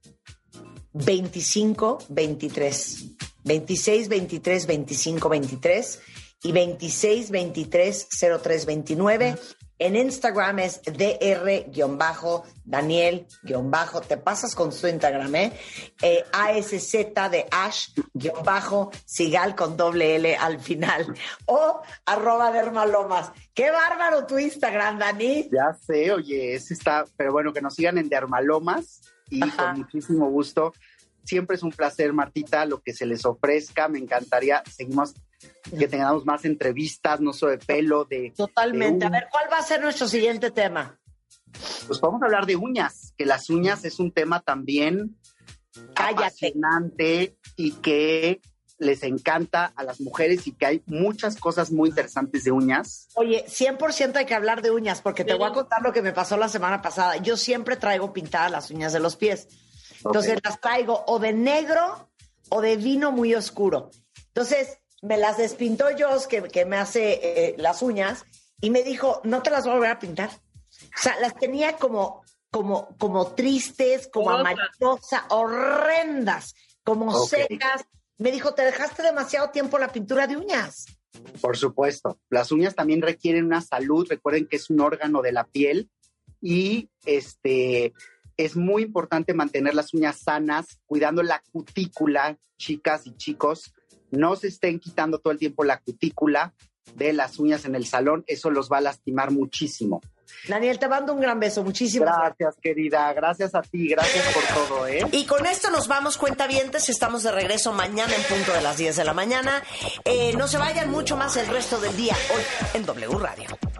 25 23. 26 23 25 23 y 26 23 03 29. En Instagram es dr-daniel- te pasas con su Instagram, ASZ de Ash _Sigal con doble L al final, o @dermalomas. ¡Qué bárbaro tu Instagram, Dani! Ya sé, oye, ese está, pero bueno, que nos sigan en Dermalomas y con muchísimo gusto. Siempre es un placer, Martita, lo que se les ofrezca. Me encantaría, seguimos, que tengamos más entrevistas, no solo de pelo, de... Totalmente. A ver, ¿cuál va a ser nuestro siguiente tema? Pues vamos a hablar de uñas, que las uñas es un tema también apasionante y que les encanta a las mujeres y que hay muchas cosas muy interesantes de uñas. Oye, 100% hay que hablar de uñas, porque te voy a contar lo que me pasó la semana pasada. Yo siempre traigo pintadas las uñas de los pies. Entonces las traigo o de negro o de vino muy oscuro. Entonces me las despintó Jos, que me hace las uñas, y me dijo, no te las voy a volver a pintar. O sea, las tenía como tristes, como amarillosas, horrendas, como secas. Me dijo, te dejaste demasiado tiempo la pintura de uñas. Por supuesto. Las uñas también requieren una salud. Recuerden que es un órgano de la piel y es muy importante mantener las uñas sanas, cuidando la cutícula, chicas y chicos. No se estén quitando todo el tiempo la cutícula de las uñas en el salón. Eso los va a lastimar muchísimo. Daniel, te mando un gran beso. Muchísimas gracias. Gracias, querida. Gracias a ti. Gracias por todo, Y con esto nos vamos, cuentavientes. Estamos de regreso mañana en punto de las 10 de la mañana. No se vayan mucho más el resto del día hoy en W Radio.